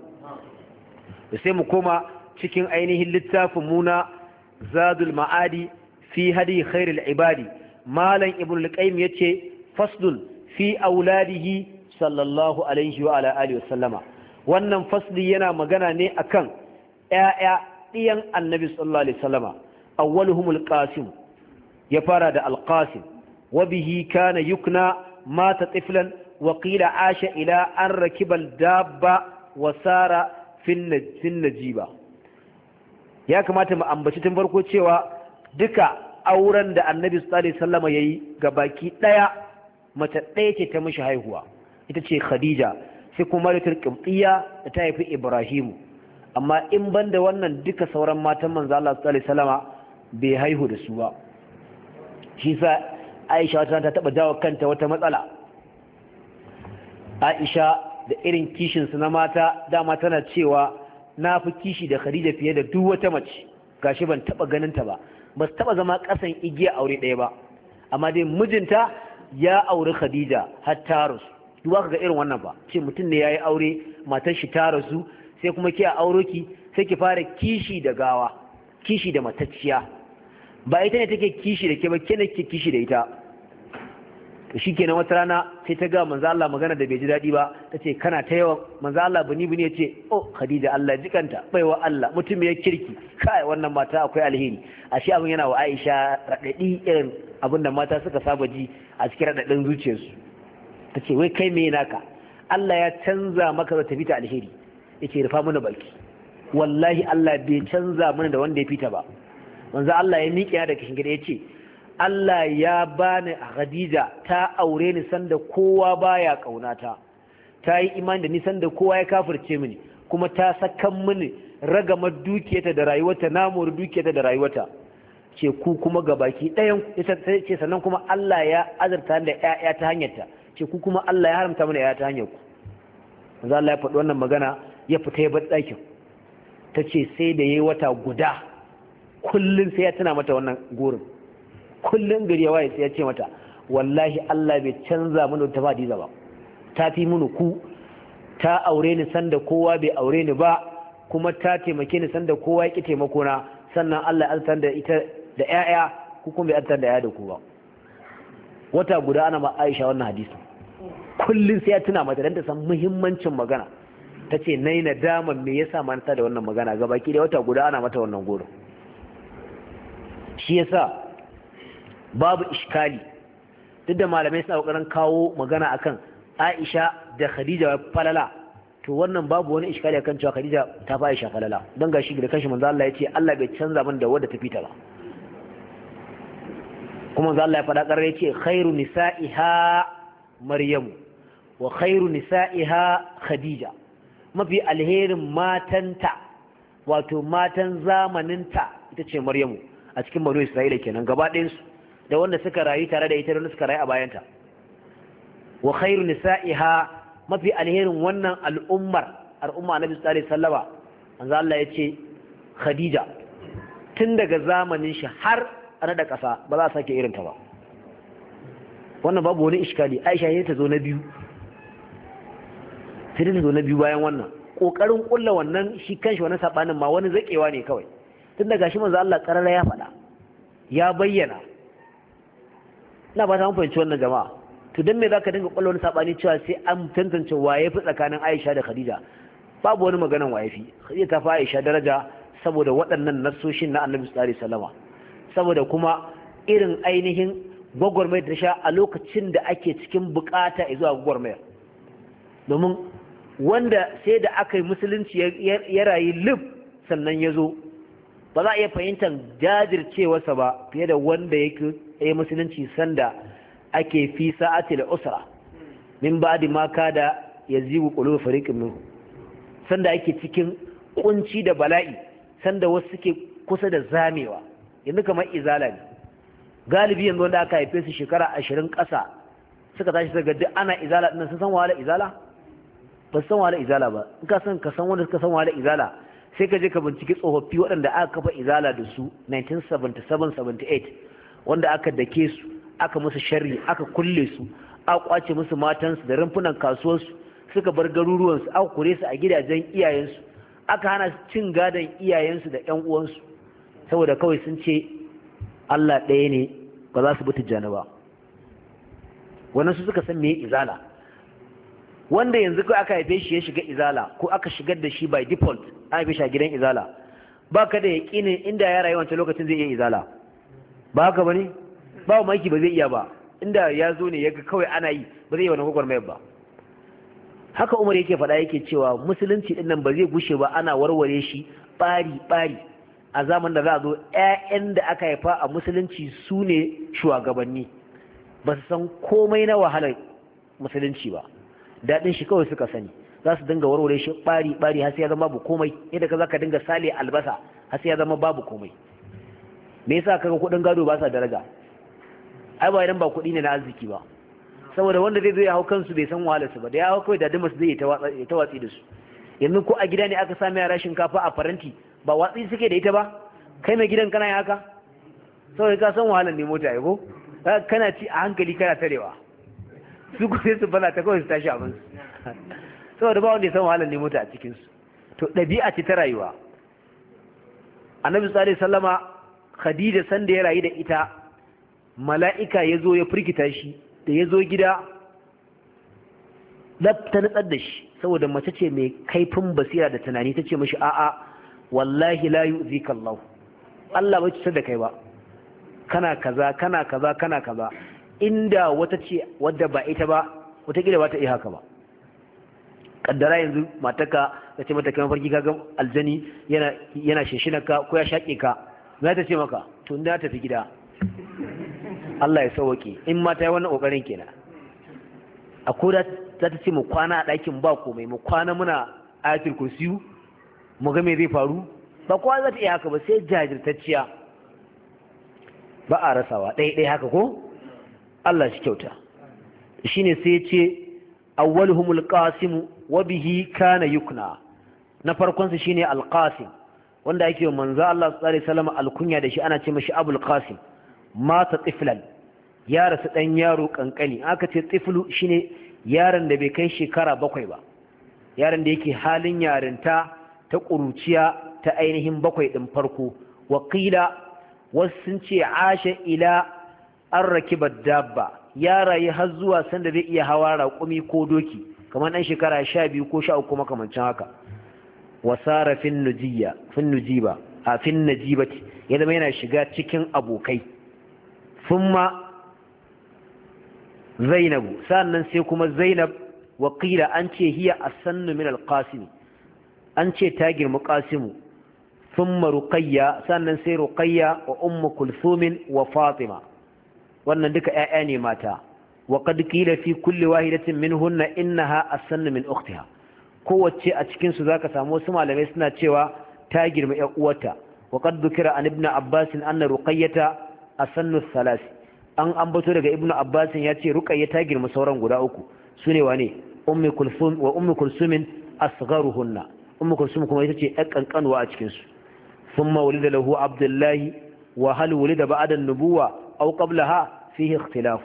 Da sai mu koma cikin ainihin littafin muna Zadul Ma'adi fi hadi khairul ibadi. Malam Ibn al-Qayyim yace faslun fi auladihi sallallahu alaihi wa ala alihi wasallama. Wannan fasli yana magana ne akan ƴaƴa ɗiyan annabi sallallahu alaihi wasallama. Awwaluhumul Qasim, ya fara da al-Qasim, wa bihi kana yukna mata tiflan wa qila asha ila an rakibal dabba wa sara fin najiba. Ya kamata mu ambaci tun farko cewa duka auren da annabi sallallahu alaihi wasallama yayi gabaki daya mace ɗaya ce ta mishi haihuwa, ita ce Khadija, sai kuma Mariyatul Qibtiyya da ta haifi Ibrahimu. Amma in banda wannan duka sauran matan manzo Allah sallallahu alaihi wasallama bai haihu da su ba. Shi sa Aisha ta taba jawo kanta wata matsala. Aisha da irin kishin su na mata dama tana cewa na fi kishi da Khadija fiye da duk wata mace, gashi ban taba ganin ta ba, ba su taba zama kasan igiya aure ɗaya ba, amma dai mijinta ya auri Khadija har ta rasu. Duba ka ga irin wannan ba, ce mutum ne yayi aure matar shi ta rasu, sai kuma ki a auro ki sai ki fara kishi da gawa, kishi da matacciya. Ba ita ne take kishi da ke ba, ke ne ke kishi da ita. To shikenan wata rana sai ta ga manzo Allah magana da bai ji dadi ba, tace kana ta yawan manzo Allah buni buni yace oh Khadija Allah jikanta baiwa Allah mutum ya kirki, kai wannan mata akwai alheri. Ashe abin yana wa Aisha radadi irin abinda mata suka saba ji a cikin radadin zuciyarsu. Tace wai kai me naka, Allah ya canza maka da tafi ta alheri. Yace rufa mana baki, wallahi Allah bai canza mana da wanda ya fita ba. Manzo Allah ya miƙe ya da kishin gida yace Allah ya bani Khadija, ta aure ni sanda kowa baya kaunata, ta yi imani da ni sanda kowa ya kafirce mini, kuma ta sakan mini ragamar dukiyarta da rayuwarta, namuwar dukiyarta da rayuwarta. Ce ku kuma gabaki ɗayan ce sannan kuma Allah ya azurta da ƴaƴa ta hanyarta, ce ku kuma Allah ya haramta mana ƴaƴa ta hanyar ku. manzo Allah ya faɗi wannan magana ya fita ya bar ɗakin. tace sai da yayi wata guda kullun sai ya tuna mata wannan gurin, kullun gari ya waye sai ya ce mata wallahi Allah bai canza mana ta Hadiza ba, ta fi mini ku, ta aure ni sanda kowa bai aure ni ba, kuma ta taimake ni sanda kowa ya ki taimako na, sannan Allah ya altar da ita da ƴaƴa ku kuma bai altar da ƴaƴa da ku ba. Wata guda ana ma Aisha wannan hadisi kullun sai ya tuna mata dan ta san muhimmancin magana. tace nayi nadama me yasa manta da wannan magana ga baki da wata guda ana mata wannan goro. Shi yasa babu iskali duk da malamai suna kokarin kawo magana akan Aisha da Khadija falala, to wannan babu wani iskali akan cewa Khadija ta fa Aisha falala dan gashi da kanshi manzo Allah yace Allah bai canza min da wadda ta fita ba. Kuma manzo Allah ya faɗa ƙarar yace khairu nisa'iha Maryamu wa khairu nisa'iha Khadija, mafi alherin matanta wato matan zamaninta ita ce Maryamu a cikin Banu Isra'ila kenan gaba ɗayan su, da wanda suka rayu tare da ita da wanda suka rayu a bayanta. Wa khairu nisa'iha, mafi alherin wannan al'ummar al'umma Annabi sallallahu alaihi wasallama manzo Allah yace Khadija, tun daga zamanin shi har ana da ƙasa ba za a sake irin ta ba. Wannan babu wani iskali. Aisha ne ta zo na biyu, sai ta zo na biyu bayan wannan. Kokarin kulla wannan shi kanshi wannan sabanin ma wani zakewa ne kawai, tun daga shi manzo Allah karara ya faɗa ya bayyana. Ina ba ta mun fahimci wannan jama'a. To dan me zaka dinga kulla wani sabani cewa sai an tantance waye fi tsakanin Aisha da Khadija? Babu wani maganan waye fi. Khadija ta fa Aisha daraja saboda waɗannan nassoshin na Annabi sallallahu alaihi wasallama, saboda kuma irin ainihin gwagwarmayar da sha a lokacin da ake cikin bukata zuwa gwagwarmayar. Domin wanda sai da aka yi musulunci ya rayu lif sannan ya zo, ba za a iya fahimtar jajircewarsa ba fiye da wanda ya yi musulunci sanda ake fi sa'ati da usra min ba'di ma kada yazigu qulubu fariqin minhum, sanda ake cikin kunci da bala'i, sanda wasu suke kusa da zamewa. Yanzu kamar izala ne, galibi yanzu wanda aka haife su shekara ashirin ƙasa suka tashi daga duk ana izala ɗin sun san wahala izala? Ba su san wahala izala ba. In ka san ka san wanda suka san wahala izala sai ka je ka binciki tsofaffi waɗanda aka kafa izala da su nineteen seventy-seven seventy-eight, wanda aka dake su, aka musu sharri, aka kulle su, aka kwace musu matansu da rumfunan kasuwarsu, suka bar garuruwansu, aka kure su a gidajen iyayensu, aka hana su cin gadon iyayensu da ƴan uwansu saboda kawai sun ce Allah ɗaya ne ba za su bi tijjani ba. Wannan su suka san me izala. Wanda yanzu ko aka haife shi ya shiga izala ko aka shigar da shi by default an haife shi a gidan izala, ba ka da yaƙinin inda ya rayu wancan lokacin zai iya izala. Ba haka bane? Ba maki ba zai iya ba. Inda ya zo ne ya ga kawai ana yi ba zai yi wani gwagwarmayar ba. Haka Umar yake faɗa yake cewa musulunci ɗin nan ba zai gushe ba ana warware shi ɓari ɓari. A zaman da za a zo ‘ya'yan da aka haifa a musulunci su ne shugabanni, ba su san komai na wahalar musulunci ba, daɗin shi kawai suka sani, za su dinga warware shi ɓari-ɓari har sai ya zama babu komai, yadda ka za ka dinga sale albasa har sai ya zama babu komai. Me yasa kaga kuɗin gado ba sa daraja? Ai ba idan ba kuɗi ne na arziki ba, saboda wanda zai zo ya hau kansu bai san wahalarsu ba, da ya hau kawai da dimas zai ta watsi da su. Yanzu ko a gida ne aka sami yara shinkafa a faranti ba watsi suke da ita ba, kai mai gidan kana yi haka saboda ka san wahalar ne mota ko kana ci a hankali kana tarewa, su ku sai su bala ta kawai su tashi abin su saboda ba wanda ya san wahalar ne mota a cikin su. To ɗabi'a ce ta rayuwa. Annabi sallallahu alaihi wasallama Khadija san da ya rayu da ita, mala'ika ya zo ya firgita shi, da ya zo gida ta nutsar da shi saboda mace ce mai kaifin basira da tunani, ta ce mashi a'a wallahi la yu'zika Allah, Allah bai cutar da kai ba, kana kaza kana kaza kana kaza. Inda wata ce wadda ba ita ba wata gida ba ta iya haka ba. Kaddara yanzu mataka ta ce mata kai mafarki kaga aljani yana yana shishinaka ko ya shake ka, za ta ce maka to inda ta tafi gida. Allah ya sauke in ma ta yi wannan kokarin kenan. A koda za ta ce mu kwana a ɗakin ba komai, mu kwana muna ayatul kursiyu mu ga me zai faru. Ba kowa za ta iya haka ba, sai jajirtacciya. Ba a rasawa ɗaya ɗaya haka ko Allah shi kyauta. Shine sai ce awwaluhum al-qasim wa bihi kana yukna na farkon su shine al-qasim wanda yake manzo Allah sallallahu alaihi wasallam alkunya da shi ana ce mashi abul qasim mata tiflan ya rasu dan yaro kankani aka ce tiflu shine yaron da bai kai shekara bakwai ba yaron da yake halin yarinta ta kuruciya ta ainihin bakwai din farko waqila wasu sun ce asha ila an rakiba dabba ya rayu har zuwa sanda zai iya hawa raƙumi ko doki kamar ɗan shekara sha biyu ko sha uku makamancin haka wasara fin nujiya fin nujiba a fin najibati ya zama yana shiga cikin abokai thumma zainabu sannan sai kuma zainab wakila an ce hiya asannu min alqasim an ce ta girma qasimu thumma ruqayya sannan sai ruqayya wa ummu kulthum wa fatima wannan duka ƴaƴa ne mata wa qad qila fi kulli wahidatin minhunna innaha asannu min ukhtiha kowace a cikin su zaka samu wasu malamai suna cewa ta girma ƴar uwarta wa qad dhukira an ibn abbas anna ruqayyata asannu thalas an ambato daga ibn abbas ya ce ruqayya ta girma sauran guda uku sune wane ummu kulthum wa ummu kulthum asgharuhunna ummu kulthum kuma ita ce ƴar kankanwa a cikin su thumma wulida lahu abdullahi wa hal wulida ba'da an-nubuwa aw qablaha fihi ikhtilaf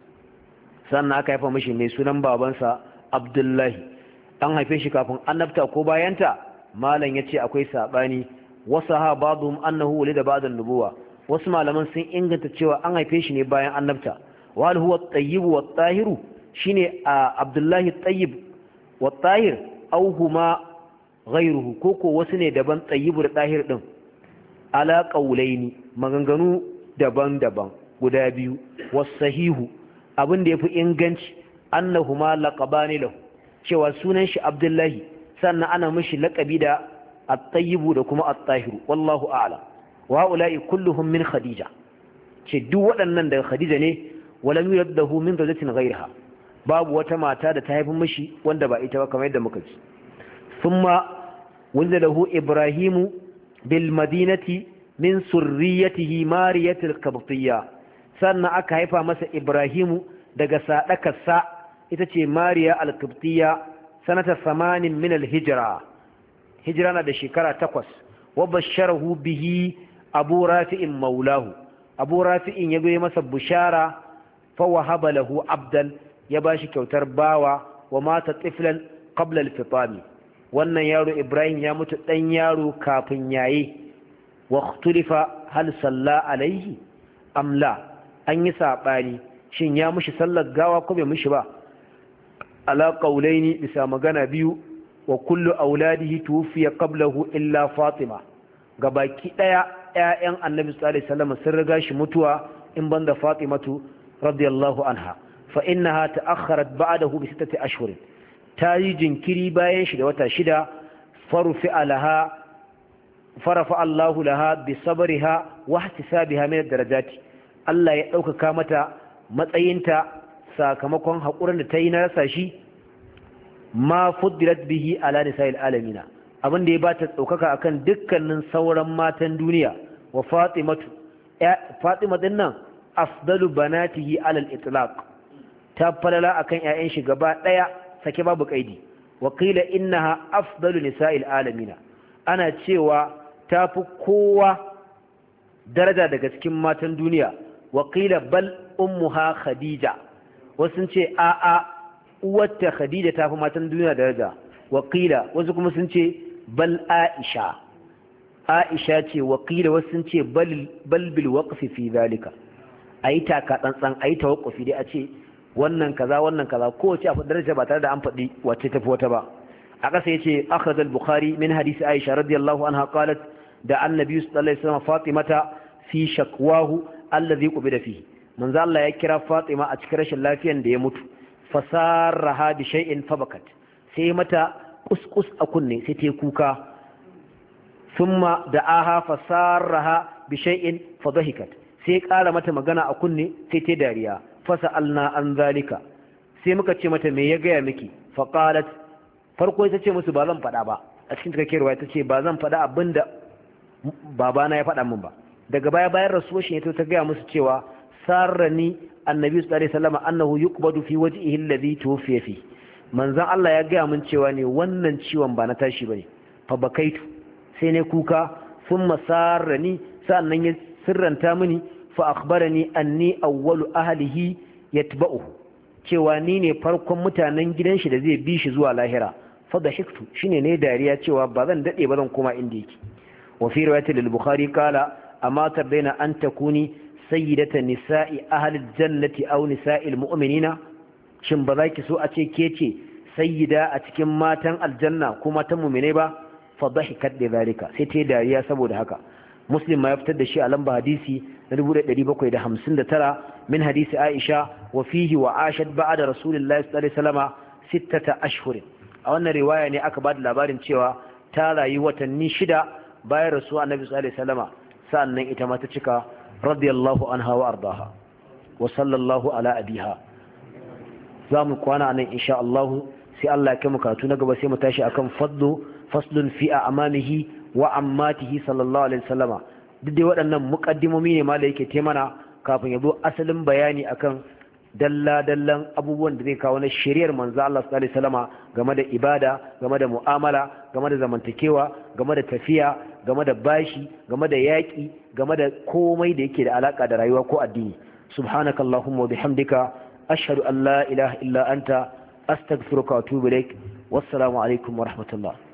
sannan aka haifa mishi ne sunan babansa abdullahi an haife shi kafin annabta ko bayanta malam yace akwai sabani wasaha ba'dhum annahu wulida ba'da an-nubuwa wasu malaman sun inganta cewa an haife shi ne bayan annabta wal huwa at-tayyib wa at-tahir shine abdullahi at-tayyib wa at-tahir aw huma ghayruhu koko wasu ne daban tayyib da tahir din ala qawlaini maganganu daban-daban guda biyu was-sahihu abin da yafi inganci annahuma laqabani lahu cewa sunan shi abdullahi sannan ana mishi laqabi da at-tayyib da kuma at-tahir wallahu a'lam wa ula'i kulluhum min khadija ce duk waɗannan daga khadija ne walam yurdahu min zawjatin ghayriha babu wata mata da ta haifi mishi wanda ba ita ba kamar yadda muka ji thumma wanda lahu ibrahimu bil madinati min surriyatihi mariyatul qabtiyya sannan aka haifa masa ibrahimu daga sadakarsa ita ce mariya al-qabtiyya sanata samanin min al-hijra hijra na da shekara takwas wa basharahu bihi abu rafi'in maulahu abu rafi'in ya goyi masa bushara fa wahaba lahu abdan ya bashi kyautar bawa wa mata tiflan qabla al-fitami wannan yaro ibrahim ya mutu dan yaro kafin yayi wa ikhtulifa hal salla alaihi am la an yi sabani shin ya mushi sallar gawa ko bai mushi ba ala qawlaini bisa magana biyu wa kullu auladihi tufiya qablahu illa fatima gabaki daya ƴaƴan annabi sallallahu alaihi wasallam sun riga shi mutuwa in banda fatimatu radiyallahu anha fa innaha ta'akhkharat ba'dahu bi sittati ashhur ta yi jinkiri bayan shi da wata shida farufi alaha farafa Allahu laha bi sabriha wa ihtisabiha min ad-darajati Allah ya ɗaukaka mata matsayinta sakamakon haƙurin da ta yi na rasa shi ma fuddilat bihi ala nisa'il alamina abin da ya bata ɗaukaka akan dukkanin sauran matan duniya wa fatimatu fatima din nan afdalu banatihi ala al-itlaq ta falala akan ƴaƴan shi gaba ɗaya sake babu kaidi wa qila innaha afdalu nisa'il alamina ana cewa tafi kowa daraja daga cikin matan duniya wa qila bal ummuha khadija wasu ce a a uwarta khadija tafi matan duniya daraja wa qila wasu kuma sun ce bal aisha aisha ce wa qila wasu sun ce bal bal bil waqfi fi zalika ayi taka tsantsan ayi tawaqqufi dai a ce wannan kaza wannan kaza kowace a daraja ba tare da an faɗi wacce tafi wata ba a ƙasa yace akhadha al-bukhari min hadisi aisha radiyallahu anha qalat da annabi sallallahu alaihi wasallam fatimata fi shakwahu alladhi qubida fihi manzo Allah ya kira fatima a cikin rashin lafiyan da ya mutu fasarraha bi shay'in fabakat sai mata kuskus a kunne sai ta kuka thumma da'aha fasarraha bi shay'in fadhahikat sai ƙara mata magana a kunne sai ta dariya fasa'alna an zalika sai muka ce mata me ya gaya miki faqalat farko ita ce musu ba zan faɗa ba a cikin cikakken ruwa ita ce ba zan faɗa abinda babana ya faɗa min ba daga baya bayan rasuwar shi ta gaya musu cewa sarrani annabi sallallahu alaihi wasallam annahu yuqbadu fi wajhihi alladhi tuwfiya fi manzon Allah ya gaya min cewa ne wannan ciwon ba na tashi bane fa bakaitu sai ne kuka thumma sarrani sannan ya sirranta mini fa akhbarani anni awwalu ahlihi yatba'uhu cewa ni ne farkon mutanen gidan shi da zai bi shi zuwa lahira fa dahiktu shine ne dariya cewa ba zan dade ba zan koma inda yake wa fi riwayat al-bukhari qala amma tardaina an takuni sayyidata nisa'i ahli al-jannati aw nisa'i al-mu'minina shin ba za ki so a ce ke ce sayyida a cikin matan aljanna ko matan mu'mine ba fa dahikat da zalika sai ta dariya saboda haka muslim ma ya fitar da shi a lamba hadisi na dubu ɗari bakwai da hamsin da tara min hadisi aisha wa fihi wa ashat ba'da rasulillahi sallallahu alaihi wasallama sittata ashhurin a wannan riwaya ne aka bada labarin cewa ta rayu watanni shida bayan rasuwa annabi sallallahu alaihi wasallama sa'annan ita ma ta cika radiyallahu anha wa ardaha wa sallallahu ala abiha za mu kwana nan insha Allah sai Allah ya kai mu karatu na gaba sai mu tashi akan fadlu faslun fi amamihi wa ammatihi sallallahu alaihi wasallama duk dai waɗannan muqaddimomi ne ma da yake te mana kafin ya zo asalin bayani akan dalla dallan abubuwan da zai kawo na shari'ar manzo Allah sallallahu alaihi wasallama game da ibada game da mu'amala game da zamantakewa game da tafiya game da bashi game da yaki game da komai da yake da alaka da rayuwa ko addini subhanakallahumma wa bihamdika ashhadu an la ilaha illa anta astaghfiruka wa atubu ilaik wassalamu alaikum wa rahmatullah